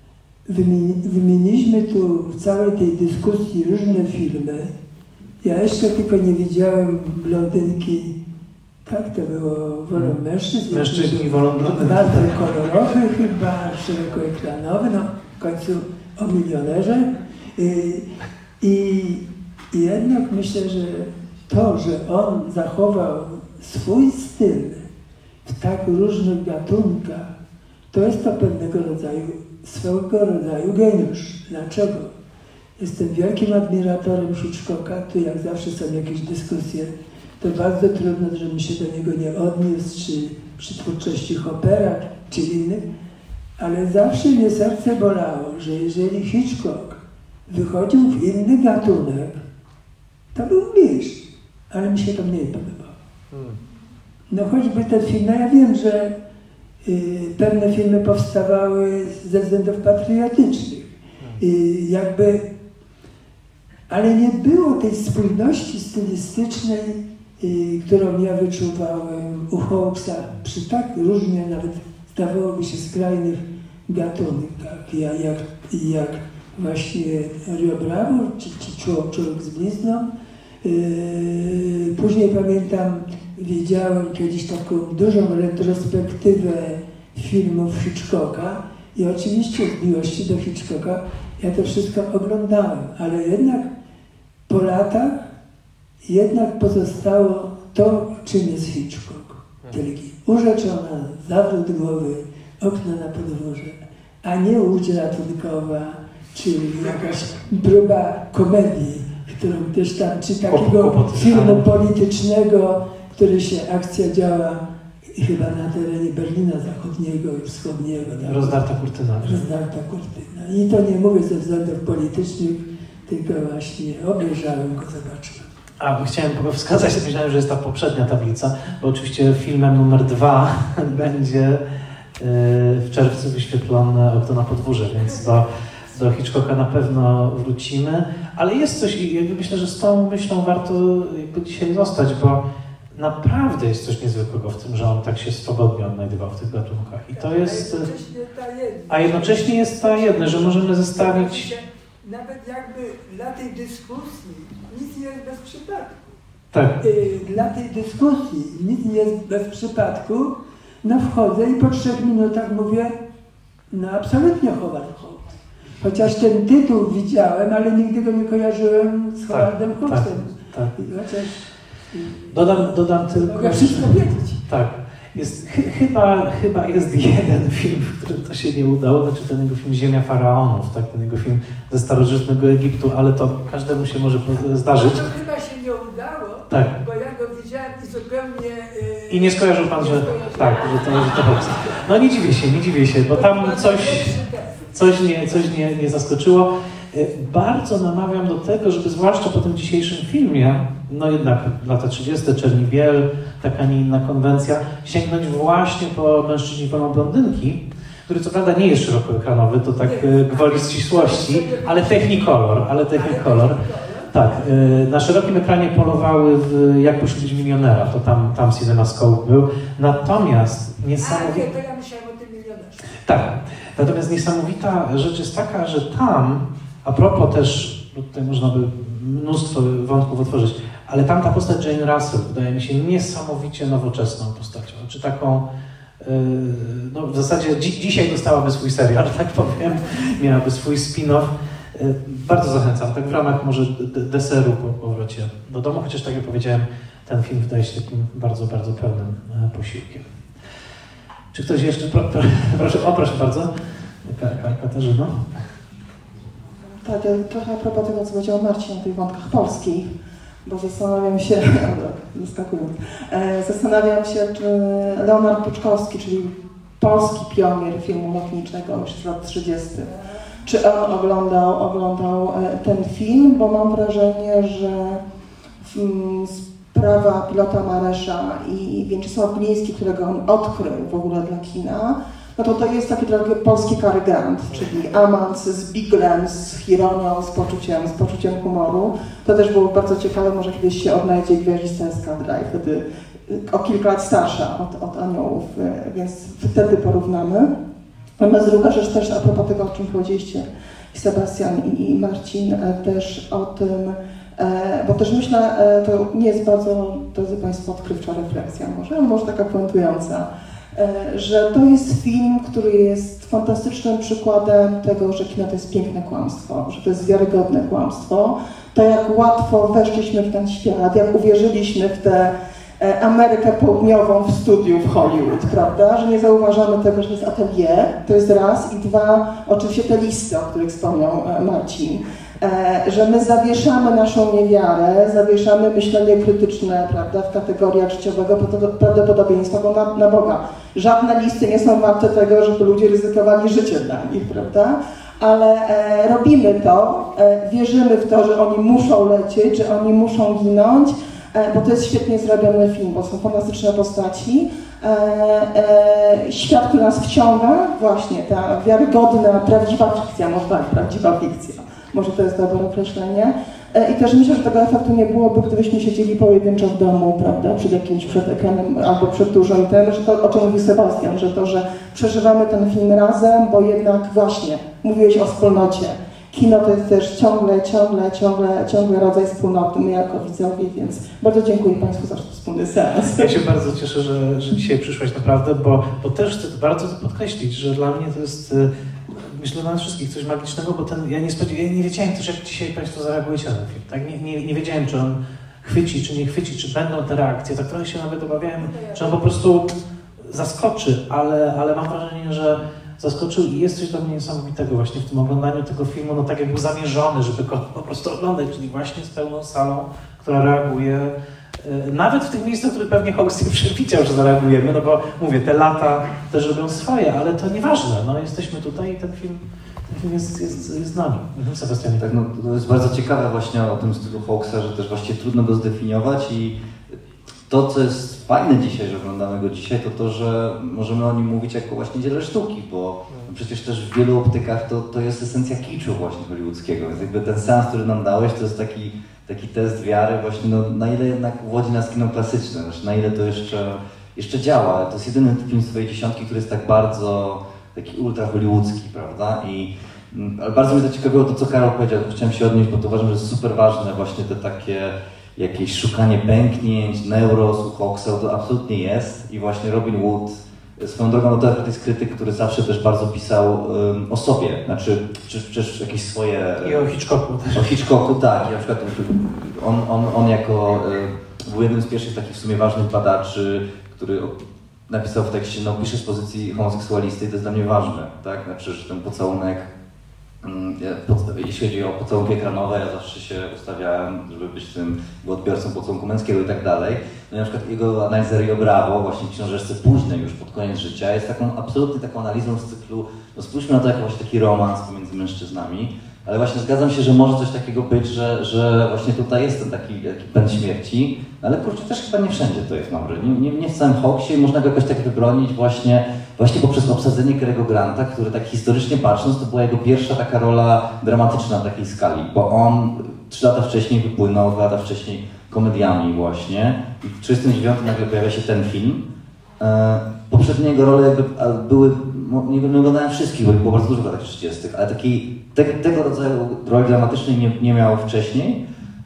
Wymieniliśmy tu w całej tej dyskusji różne filmy. Ja jeszcze tylko nie widziałem Blondynki, tak to było, Wolą mężczyzn. Mężczyźni wolą blondynki. Bardzo kolorowy chyba, szerokoekranowy, no w końcu o milionerze. I, i, i jednak myślę, że to, że on zachował swój styl w tak różnych gatunkach, to jest to pewnego rodzaju, swego rodzaju geniusz. Dlaczego? Jestem wielkim admiratorem Hitchcocka, tu jak zawsze są jakieś dyskusje, to bardzo trudno, żebym się do niego nie odniósł, czy przy twórczości Hoppera, czy innych, ale zawsze mnie serce bolało, że jeżeli Hitchcock wychodził w inny gatunek, to był mistrz, ale mi się to mniej podobało. No choćby te filmy, ja wiem, że y, pewne filmy powstawały ze względów patriotycznych, y, jakby, ale nie było tej spójności stylistycznej, y, którą ja wyczuwałem u Hawksa przy tak różnie, nawet zdawałoby się skrajnych gatunkach, jak, jak, jak właśnie Rio Bravo, czy, czy Człowiek z blizną. Yy, później pamiętam, widziałem kiedyś taką dużą retrospektywę filmów Hitchcocka i oczywiście z miłości do Hitchcocka ja to wszystko oglądałem, ale jednak po latach jednak pozostało to, czym jest Hitchcock. Czyli urzeczona, zawrót głowy, okno na podwórze, a nie łódź ratunkowa, czyli jakaś próba komedii, którą też tam, czy takiego filmu politycznego, który się, akcja działa chyba na terenie Berlina Zachodniego i Wschodniego. Tak? Rozdarta kurtyna. Rozdarta kurtyna. I to nie mówię ze względów politycznych, tylko właśnie obejrzałem go, zobaczyłem. A, chciałem wskazać, myślałem, że jest ta poprzednia tablica, bo oczywiście filmem numer dwa będzie w czerwcu wyświetlone Okno na podwórze, więc do, do Hitchcocka na pewno wrócimy. Ale jest coś, i jakby myślę, że z tą myślą warto jakby dzisiaj zostać, bo naprawdę jest coś niezwykłego w tym, że on tak się swobodnie odnajdywał w tych gatunkach. I to jest... A jednocześnie jest ta jedna, że możemy zestawić... Nawet jakby dla tej dyskusji nic nie jest bez przypadku. Tak. Dla tej dyskusji nic nie jest bez przypadku. No wchodzę i po trzech minutach mówię, no absolutnie Howard Hawks. Chociaż ten tytuł widziałem, ale nigdy go nie kojarzyłem z Howardem tak, Hawksem. Tak, tak. Chociaż... Dodam, dodam tylko... Mogę wszystko wiedzieć. Tak. Jest, ch chyba, chyba jest jeden film, w którym to się nie udało, znaczy ten jego film Ziemia Faraonów, tak, ten jego film ze starożytnego Egiptu, ale to każdemu się może zdarzyć. No to chyba się nie udało, tak. Bo ja go widziałem i zupełnie... Yy, I nie skojarzył pan, że tak, że to, że to Hawks. No nie dziwię się, nie dziwię się, bo tam coś, coś, nie, coś nie, nie zaskoczyło. Bardzo namawiam do tego, żeby zwłaszcza po tym dzisiejszym filmie, no jednak lata trzydzieste, Czerni Biel, taka nie inna konwencja, sięgnąć właśnie po Mężczyźni wolą blondynki, który co prawda nie jest szerokoekranowy, to tak gwoli ścisłości, ale Technicolor, ale Technicolor. Tak, na szerokim ekranie polowały w Jak poślubić milionera, to tam, tam CinemaScope był. Natomiast niesamowite... A, to ja myślałem o tym milionerze. Tak, natomiast niesamowita rzecz jest taka, że tam, a propos też, tutaj można by mnóstwo wątków otworzyć, ale tam ta postać Jane Russell wydaje mi się niesamowicie nowoczesną postacią, czy taką no w zasadzie dzi dzisiaj dostałaby swój serial, tak powiem, miałaby swój spin-off. Bardzo zachęcam, tak w ramach może deseru po powrocie do domu, chociaż tak jak powiedziałem, ten film wydaje się takim bardzo, bardzo pełnym posiłkiem. Czy ktoś jeszcze? Pro, pro, proszę, o proszę bardzo, Katarzyno. Tak, trochę a propos tego, co powiedział Marcin o tych wątkach polskich, bo zastanawiam się, zaskakując, zastanawiam się, czy Leonard Puczkowski, czyli polski pionier filmu lotniczego już z lat trzydziestych, czy on oglądał, oglądał ten film, bo mam wrażenie, że sprawa pilota Maresza i Mieczysław Gliński, którego on odkrył w ogóle dla kina, no to to jest taki trochę polski Cary Grant, czyli amant z biglem, z ironią, z poczuciem, z poczuciem humoru. To też było bardzo ciekawe, może kiedyś się odnajdzie Gwiaździsta Eskadra i wtedy o kilka lat starsza od, od Aniołów, więc wtedy porównamy. Natomiast druga rzecz też a propos tego, o czym powiedzieliście i Sebastian i, i Marcin, też o tym, bo też myślę, to nie jest bardzo, drodzy Państwo, odkrywcza refleksja może, ale może taka puentująca, że to jest film, który jest fantastycznym przykładem tego, że kino to jest piękne kłamstwo, że to jest wiarygodne kłamstwo. To jak łatwo weszliśmy w ten świat, jak uwierzyliśmy w tę Amerykę Południową w studiu w Hollywood, prawda? Że nie zauważamy tego, że to jest atelier, to jest raz, i dwa, oczywiście te listy, o których wspomniał Marcin. Że my zawieszamy naszą niewiarę, zawieszamy myślenie krytyczne, prawda, w kategoriach życiowego prawdopodobieństwa, bo na, na Boga, żadne listy nie są warte tego, żeby ludzie ryzykowali życie dla nich, prawda? Ale e, robimy to, e, wierzymy w to, że oni muszą lecieć, że oni muszą ginąć, e, bo to jest świetnie zrobiony film, bo są fantastyczne postaci. E, e, świat, który nas wciąga, właśnie ta wiarygodna, prawdziwa fikcja, może tak, prawdziwa fikcja. Może to jest dobre określenie. I też myślę, że tego efektu nie byłoby, gdybyśmy siedzieli pojedynczo w domu, prawda, przed jakimś, przed ekranem albo przed dużym tym, że to, o czym mówi Sebastian, że to, że przeżywamy ten film razem, bo jednak właśnie, mówiłeś o wspólnocie. Kino to jest też ciągle, ciągle, ciągle, ciągle rodzaj wspólnoty, my jako widzowie, więc bardzo dziękuję Państwu za wspólny seans. Ja się bardzo cieszę, że, że dzisiaj przyszłaś naprawdę, bo, bo też chcę bardzo podkreślić, że dla mnie to jest, myślę, dla nas wszystkich coś magicznego, bo ten, ja, nie ja nie wiedziałem też, jak dzisiaj Państwo zareagujecie na ten film. Tak? Nie, nie, nie wiedziałem, czy on chwyci, czy nie chwyci, czy będą te reakcje. Tak trochę się nawet obawiałem, że on po prostu zaskoczy, ale, ale mam wrażenie, że zaskoczył i jest coś dla mnie niesamowitego właśnie w tym oglądaniu tego filmu, no tak jak był zamierzony, żeby go po prostu oglądać, czyli właśnie z pełną salą, która reaguje. Nawet w tych miejscach, które pewnie Hawks nie przewidział, że zareagujemy, no bo mówię, te lata też robią swoje, ale to nieważne, no jesteśmy tutaj i ten film, ten film jest, jest, jest z nami. Mhm, Sebastianie. Tak, no to jest bardzo ciekawe właśnie o tym stylu Hawksa, że też właściwie trudno go zdefiniować i to, co jest fajne dzisiaj, że oglądamy go dzisiaj, to to, że możemy o nim mówić jako właśnie dzieło sztuki, bo przecież też w wielu optykach to, to jest esencja kiczu właśnie hollywoodzkiego, więc jakby ten seans, który nam dałeś, to jest taki taki test wiary właśnie, no, na ile jednak uwodzi nas kino klasyczne, znaczy na ile to jeszcze, jeszcze działa. To jest jedyny film swojej dziesiątki, który jest tak bardzo taki ultra hollywoodzki, prawda? I, ale bardzo mnie zaciekawiło to, co Karol powiedział, chciałem się odnieść, bo to uważam, że jest super ważne właśnie te takie jakieś szukanie pęknięć, neuros u Hawksa, to absolutnie jest i właśnie Robin Wood swoją drogą, no to jest krytyk, który zawsze też bardzo pisał um, o sobie, znaczy czy, czy jakieś swoje... I o Hitchcocku też. O Hitchcocku, tak. I na przykład on, on, on jako y, był jednym z pierwszych takich w sumie ważnych badaczy, który napisał w tekście, no pisze z pozycji homoseksualisty i to jest dla mnie ważne, tak? Znaczy, że ten pocałunek, um, pod, jeśli chodzi o pocałunki ekranowe, ja zawsze się ustawiałem, żeby być tym odbiorcą pocałunku męskiego i tak dalej. No i na przykład jego analiza Rio Bravo, właśnie w książeczce późnej już pod koniec życia, jest taką absolutnie taką analizą z cyklu, no spójrzmy na to jako właśnie taki romans pomiędzy mężczyznami, ale właśnie zgadzam się, że może coś takiego być, że, że właśnie tutaj jest ten taki, taki pęd śmierci, ale kurczę, też chyba nie wszędzie to jest dobre. Nie, nie, nie w całym Hawksie i można go jakoś tak wybronić właśnie, właśnie poprzez obsadzenie Cary'ego Granta, który tak historycznie patrząc, to była jego pierwsza taka rola dramatyczna na takiej skali, bo on trzy lata wcześniej wypłynął, dwa lata wcześniej komediami właśnie i w trzydziestym dziewiątym nagle pojawia się ten film. E, poprzednie jego role jakby były, nie, nie oglądałem wszystkich, bo było bardzo dużo w latach trzydziestych, ale takiej, te, tego rodzaju roli dramatycznej nie, nie miał wcześniej.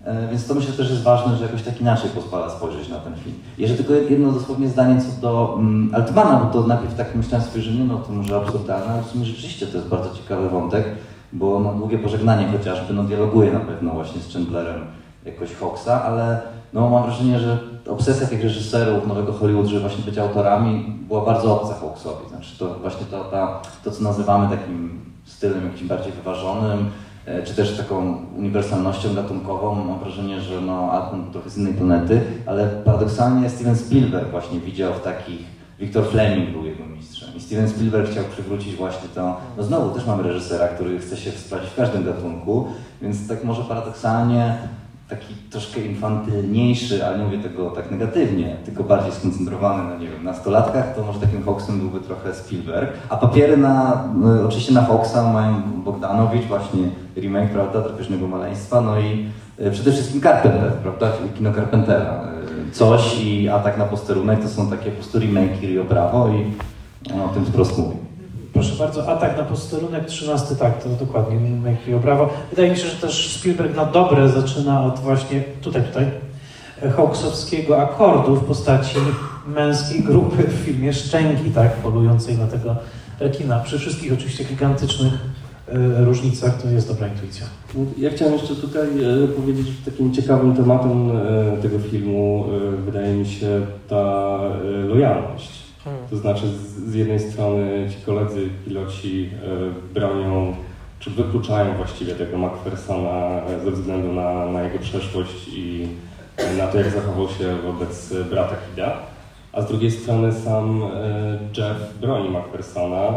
Więc to myślę też jest ważne, że jakoś tak inaczej pozwala spojrzeć na ten film. Jeszcze tylko jedno dosłownie zdanie co do um, Altmana, bo to najpierw tak myślałem sobie, że nie, no to może absurdalne, ale w sumie rzeczywiście to jest bardzo ciekawy wątek, bo no, Długie pożegnanie chociażby no, dialoguje na pewno właśnie z Chandlerem jakoś Hawksa, ale no, mam wrażenie, że obsesja tych reżyserów Nowego Hollywood, żeby właśnie być autorami, była bardzo obca Hawksowi. Znaczy to właśnie to, ta, to co nazywamy takim stylem jakimś bardziej wyważonym, czy też taką uniwersalnością gatunkową. Mam wrażenie, że no, Altman trochę z innej planety, ale paradoksalnie Steven Spielberg właśnie widział w takich, Victor Fleming był jego mistrzem i Steven Spielberg chciał przywrócić właśnie to, no znowu też mamy reżysera, który chce się sprawdzić w każdym gatunku, więc tak może paradoksalnie taki troszkę infantylniejszy, ale nie mówię tego tak negatywnie, tylko bardziej skoncentrowany na, nie wiem, nastolatkach, to może takim Hawksem byłby trochę Spielberg. A papiery na, no, oczywiście na Hawksa mają Bogdanowicz, właśnie remake, prawda, Drapieżnego maleństwa, no i e, przede wszystkim Carpenter, prawda, kino Carpentera. E, coś i Atak na posterunek to są takie po prostu remake'i Rio Bravo i no, o tym wprost mówi. Proszę bardzo, Atak na posterunek, trzynasty tak, to dokładnie, remake Rio Bravo. Wydaje mi się, że też Spielberg na dobre zaczyna od właśnie, tutaj, tutaj, Hawksowskiego akordu w postaci męskiej grupy w filmie Szczęki, tak, polującej na tego rekina. Przy wszystkich oczywiście gigantycznych y, różnicach to jest dobra intuicja. Ja chciałem jeszcze tutaj e, powiedzieć, że takim ciekawym tematem e, tego filmu e, wydaje mi się ta e, lojalność. To znaczy z, z jednej strony ci koledzy piloci e, bronią, czy wykluczają właściwie tego McPhersona ze względu na, na jego przeszłość i na to, jak zachował się wobec brata Kida. A z drugiej strony sam e, Jeff broni McPhersona e,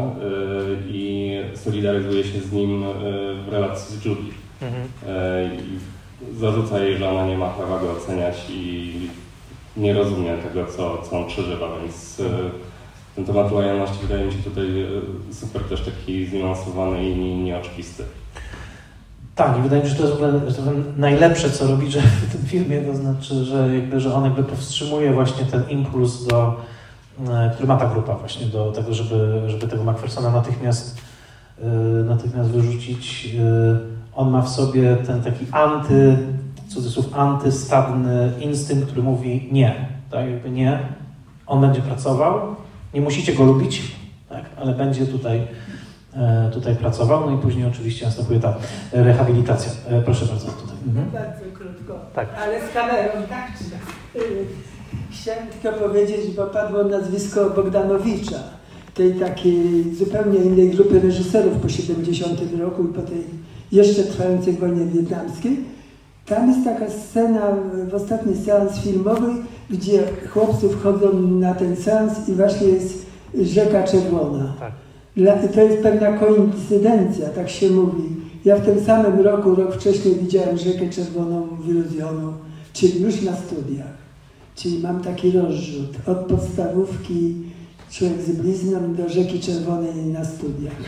i solidaryzuje się z nim e, w relacji z Judy. Mhm. E, i zarzuca jej, że ona nie ma prawa go oceniać i nie rozumie tego, co, co on przeżywa, więc e, ten temat lojalności wydaje mi się tutaj super też taki zniuansowany i nieoczywisty. Tak, i wydaje mi się, że to jest w ogóle najlepsze, co robi Jeff w tym filmie, to znaczy, że, jakby, że on jakby powstrzymuje właśnie ten impuls, do, który ma ta grupa właśnie do tego, żeby, żeby tego McPhersona natychmiast, natychmiast wyrzucić. On ma w sobie ten taki anty, cudzysłów, antystadny instynkt, który mówi nie, tak, jakby nie, on będzie pracował, nie musicie go lubić, tak, ale będzie tutaj tutaj pracował, no i później oczywiście następuje ta rehabilitacja. Proszę bardzo tutaj. Mhm. Bardzo krótko, tak. Ale z kamerą, tak czy tak? Chciałem tylko powiedzieć, bo padło nazwisko Bogdanowicza, tej takiej zupełnie innej grupy reżyserów po siedemdziesiątym roku i po tej jeszcze trwającej wojnie wietnamskiej. Tam jest taka scena w ostatni seans filmowy, gdzie chłopcy wchodzą na ten seans i właśnie jest Rzeka Czerwona. Tak. To jest pewna koincydencja, tak się mówi. Ja w tym samym roku, rok wcześniej widziałem Rzekę Czerwoną w Iluzjonu, czyli już na studiach. Czyli mam taki rozrzut od podstawówki Człowiek z blizną do Rzeki Czerwonej na studiach.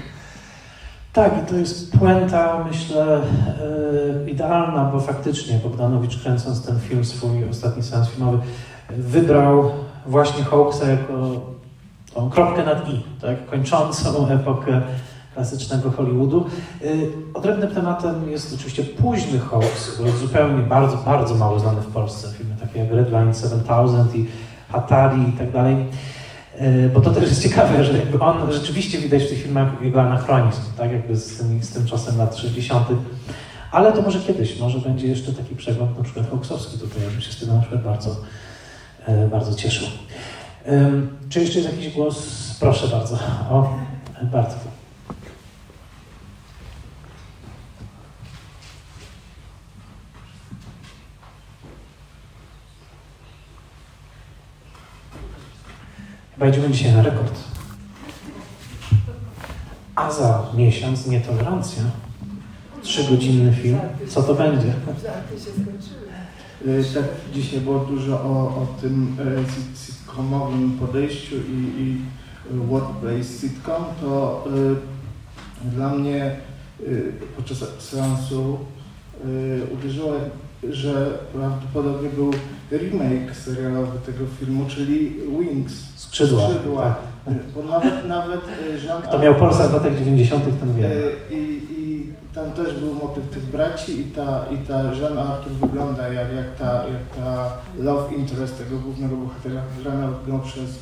Tak, i to jest puenta, myślę, yy, idealna, bo faktycznie Bogdanowicz, kręcąc ten film, swój ostatni seans filmowy, wybrał właśnie Hawksa jako tą kropkę nad i, tak, kończącą epokę klasycznego Hollywoodu. Yy, odrębnym tematem jest oczywiście późny Hawks, który jest zupełnie bardzo, bardzo mało znany w Polsce. Filmy takie jak Redline siedem tysięcy i Hatari i tak dalej. Bo to też jest ciekawe, że jakby on rzeczywiście widać w tych filmach jego anachronizm, tak, jakby z tym, z tym czasem lat sześćdziesiątych. Ale to może kiedyś, może będzie jeszcze taki przegląd na przykład Hawksowski tutaj, ja bym się z tego na przykład bardzo, bardzo cieszył. Um, czy jeszcze jest jakiś głos? Proszę bardzo. O, bardzo. Chyba idziemy dzisiaj na rekord. A za miesiąc nietolerancja. Trzygodzinny film. Co to będzie? Żarty się skończyły. Tak, dzisiaj było dużo o, o tym e, sitcomowym podejściu i, i workplace sitcom. To y, dla mnie y, podczas seansu y, uderzyło że prawdopodobnie był remake serialowy tego filmu, czyli Wings. Skrzydła. Skrzydła. Tak. Bo nawet, nawet Jean Kto miał Polsat w latach dziewięćdziesiątych, ten wie. I, i tam też był motyw tych braci i ta, i ta Jean Arthur wygląda jak, jak, ta, jak ta love interest tego głównego bohatera, grana go przez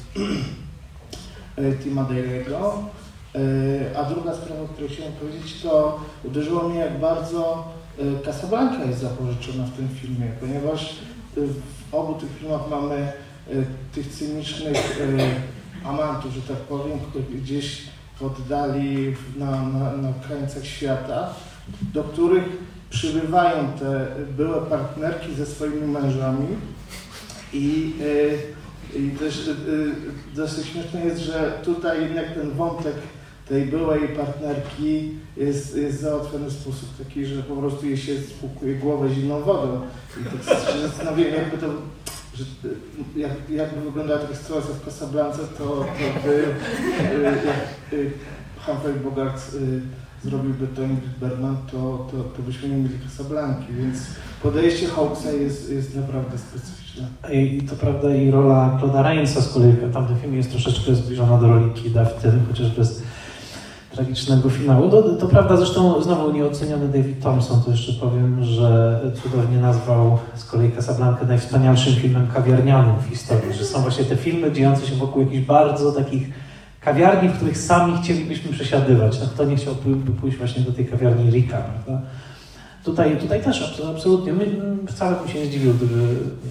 Tima Dalego. A druga sprawa, o której chciałem powiedzieć, to uderzyło mnie, jak bardzo Casablanca jest zapożyczona w tym filmie, ponieważ w obu tych filmach mamy tych cynicznych amantów, że tak powiem, gdzieś w oddali, na, na, na krańcach świata, do których przybywają te byłe partnerki ze swoimi mężami i, i też dosyć śmieszne jest, że tutaj jednak ten wątek tej byłej partnerki jest, jest załatwiony w sposób taki, że po prostu jej się spłukuje głowę zimną wodą. I tak się zastanawiam, jakby to, że, jak, jakby wyglądała taka sytuacja w Casablance, to, to by, jak Humphrey Bogart zrobiłby to Ingrid Bergman, to, to, to byśmy nie mieli Casablanki, więc podejście Hawkesa jest, jest naprawdę specyficzne. I, I to prawda, i rola Claude'a Rainsa z kolei w tamtym filmie jest troszeczkę zbliżona do roli Kida w tym, chociaż bez tragicznego finału. To, to prawda, zresztą znowu nieoceniony David Thompson, to jeszcze powiem, że cudownie nazwał z kolei Casablanca najwspanialszym filmem kawiarnianym w historii, że są właśnie te filmy dziejące się wokół jakichś bardzo takich kawiarni, w których sami chcielibyśmy przesiadywać. No kto nie chciałby pójść właśnie do tej kawiarni Ricka, prawda? Tutaj, tutaj też absolutnie, my, wcale bym się nie zdziwił, gdyby,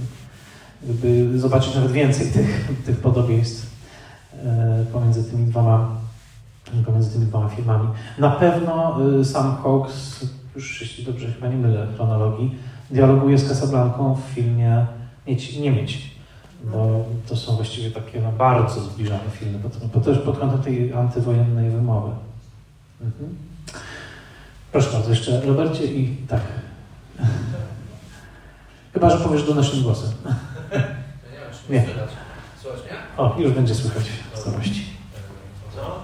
gdyby zobaczyć nawet więcej tych, tych podobieństw e, pomiędzy tymi dwoma pomiędzy tymi dwoma filmami. Na pewno y, sam Hawks, już jeśli dobrze chyba nie mylę chronologii, dialoguje z Casablanką w filmie Mieć, Nie mieć, bo to są właściwie takie no, bardzo zbliżone filmy, bo też pod kątem tej antywojennej wymowy. Mhm. Proszę bardzo, jeszcze Robercie i tak. Chyba, że powiesz donośnym głosem. Nie. Słychać mnie? O, już będzie słychać w całości. Co?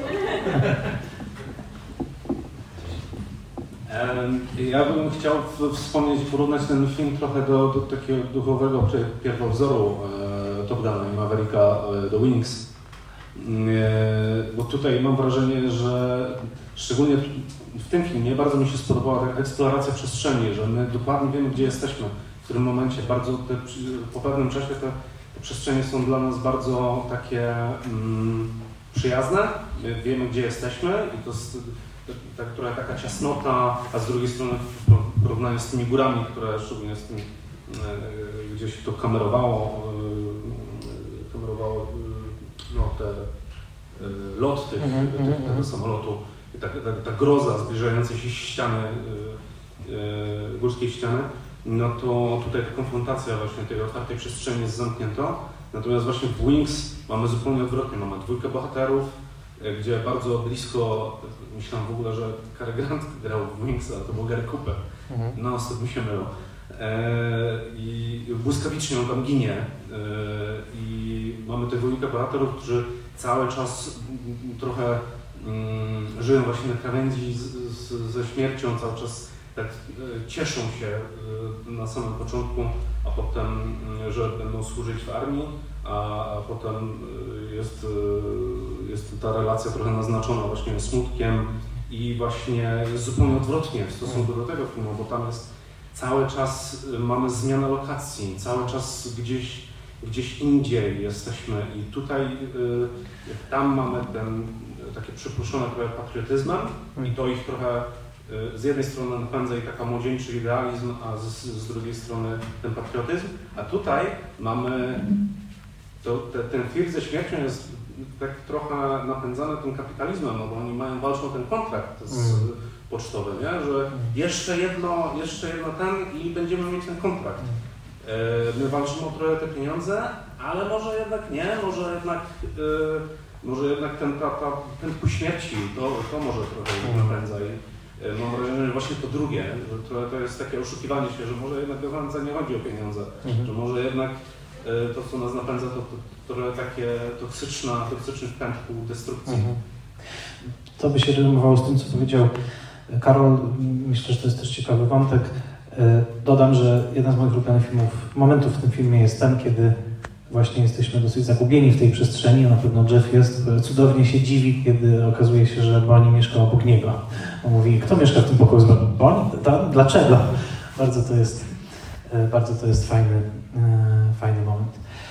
Ja bym chciał wspomnieć, porównać ten film trochę do, do takiego duchowego czy pierwowzoru e, Top Guna i Mavericka e, do Wings. E, bo tutaj mam wrażenie, że szczególnie w tym filmie bardzo mi się spodobała ta eksploracja przestrzeni, że my dokładnie wiemy, gdzie jesteśmy, w którym momencie. Bardzo te, po pewnym czasie te, te przestrzenie są dla nas bardzo takie mm, przyjazne, my wiemy, gdzie jesteśmy i to jest ta, która taka ciasnota, a z drugiej strony w porównaniu z tymi górami, które szczególnie z tym, e, gdzie się to kamerowało, e, kamerowało no, te, e, lot tych, mm-hmm, tych, tego mm-hmm. samolotu i ta, ta, ta groza zbliżającej się ściany, e, e, górskiej ściany, no to tutaj ta konfrontacja właśnie tej otwartej przestrzeni jest zamknięta. Natomiast właśnie w Wings mamy zupełnie odwrotnie, mamy dwójkę bohaterów, gdzie bardzo blisko, myślałem w ogóle, że Cary Grant grał w Wings, ale to był Gary Cooper. Mhm. No, ostatnio mi się mylą. E, I błyskawicznie on tam ginie. E, I mamy tę dwójkę bohaterów, którzy cały czas trochę mm, żyją właśnie na krawędzi z, z, ze śmiercią, cały czas tak e, cieszą się e, na samym początku, a potem, e, że będą służyć w armii, a, a potem jest, jest ta relacja trochę naznaczona właśnie smutkiem i właśnie jest zupełnie odwrotnie w stosunku do tego filmu, bo tam jest cały czas, mamy zmianę lokacji, cały czas gdzieś, gdzieś indziej jesteśmy i tutaj, tam mamy ten takie przypuszczone trochę patriotyzmem i to ich trochę z jednej strony napędza i taka młodzieńczy idealizm, a z, z drugiej strony ten patriotyzm, a tutaj mamy to, te, ten flirt ze śmiercią jest tak trochę napędzany tym kapitalizmem, no bo oni mają, walczą o ten kontrakt z, mm. pocztowy, nie? Że jeszcze jedno, jeszcze jedno ten i będziemy mieć ten kontrakt. E, my walczymy o trochę te pieniądze, ale może jednak nie, może jednak, e, może jednak ten, ta, ta, ten ku śmierci, to, to może trochę mm. napędza. I, e, mam wrażenie, że właśnie to drugie, że to, to jest takie oszukiwanie się, że może jednak do końca nie chodzi o pieniądze, mm. że może jednak to, co nas napędza, to, to trochę takie toksyczna, toksyczny pęd ku destrukcji. Mhm. To by się rymowało z tym, co powiedział Karol. Myślę, że to jest też ciekawy wątek. Dodam, że jeden z moich ulubionych filmów, momentów w tym filmie jest ten, kiedy właśnie jesteśmy dosyć zagubieni w tej przestrzeni, a na pewno Jeff jest, cudownie się dziwi, kiedy okazuje się, że Bonnie mieszka obok niego. On mówi, kto mieszka w tym pokoju z Bonnie? Bonnie? Dlaczego? Bardzo to jest, bardzo to jest fajny, fajny moment.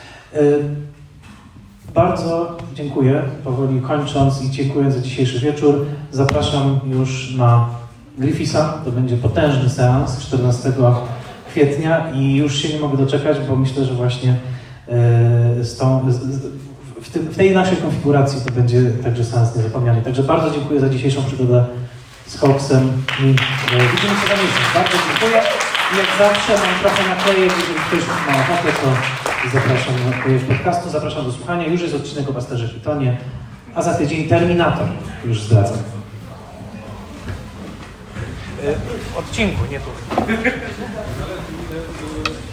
Bardzo dziękuję, powoli kończąc i dziękuję za dzisiejszy wieczór. Zapraszam już na Griffisa, to będzie potężny seans czternastego kwietnia i już się nie mogę doczekać, bo myślę, że właśnie z tą, w, tym, w tej naszej konfiguracji to będzie także seans niezapomniany. Także bardzo dziękuję za dzisiejszą przygodę z Hawksem i widzimy się za miesiąc. Bardzo dziękuję. I jak zawsze mam trochę naklejek, jeżeli ktoś ma ochotę, to zapraszam do podcastu, zapraszam do słuchania. Już jest odcinek o Busterze Keatonie, a za tydzień Terminator, już zdradzam. W odcinku, nie tu.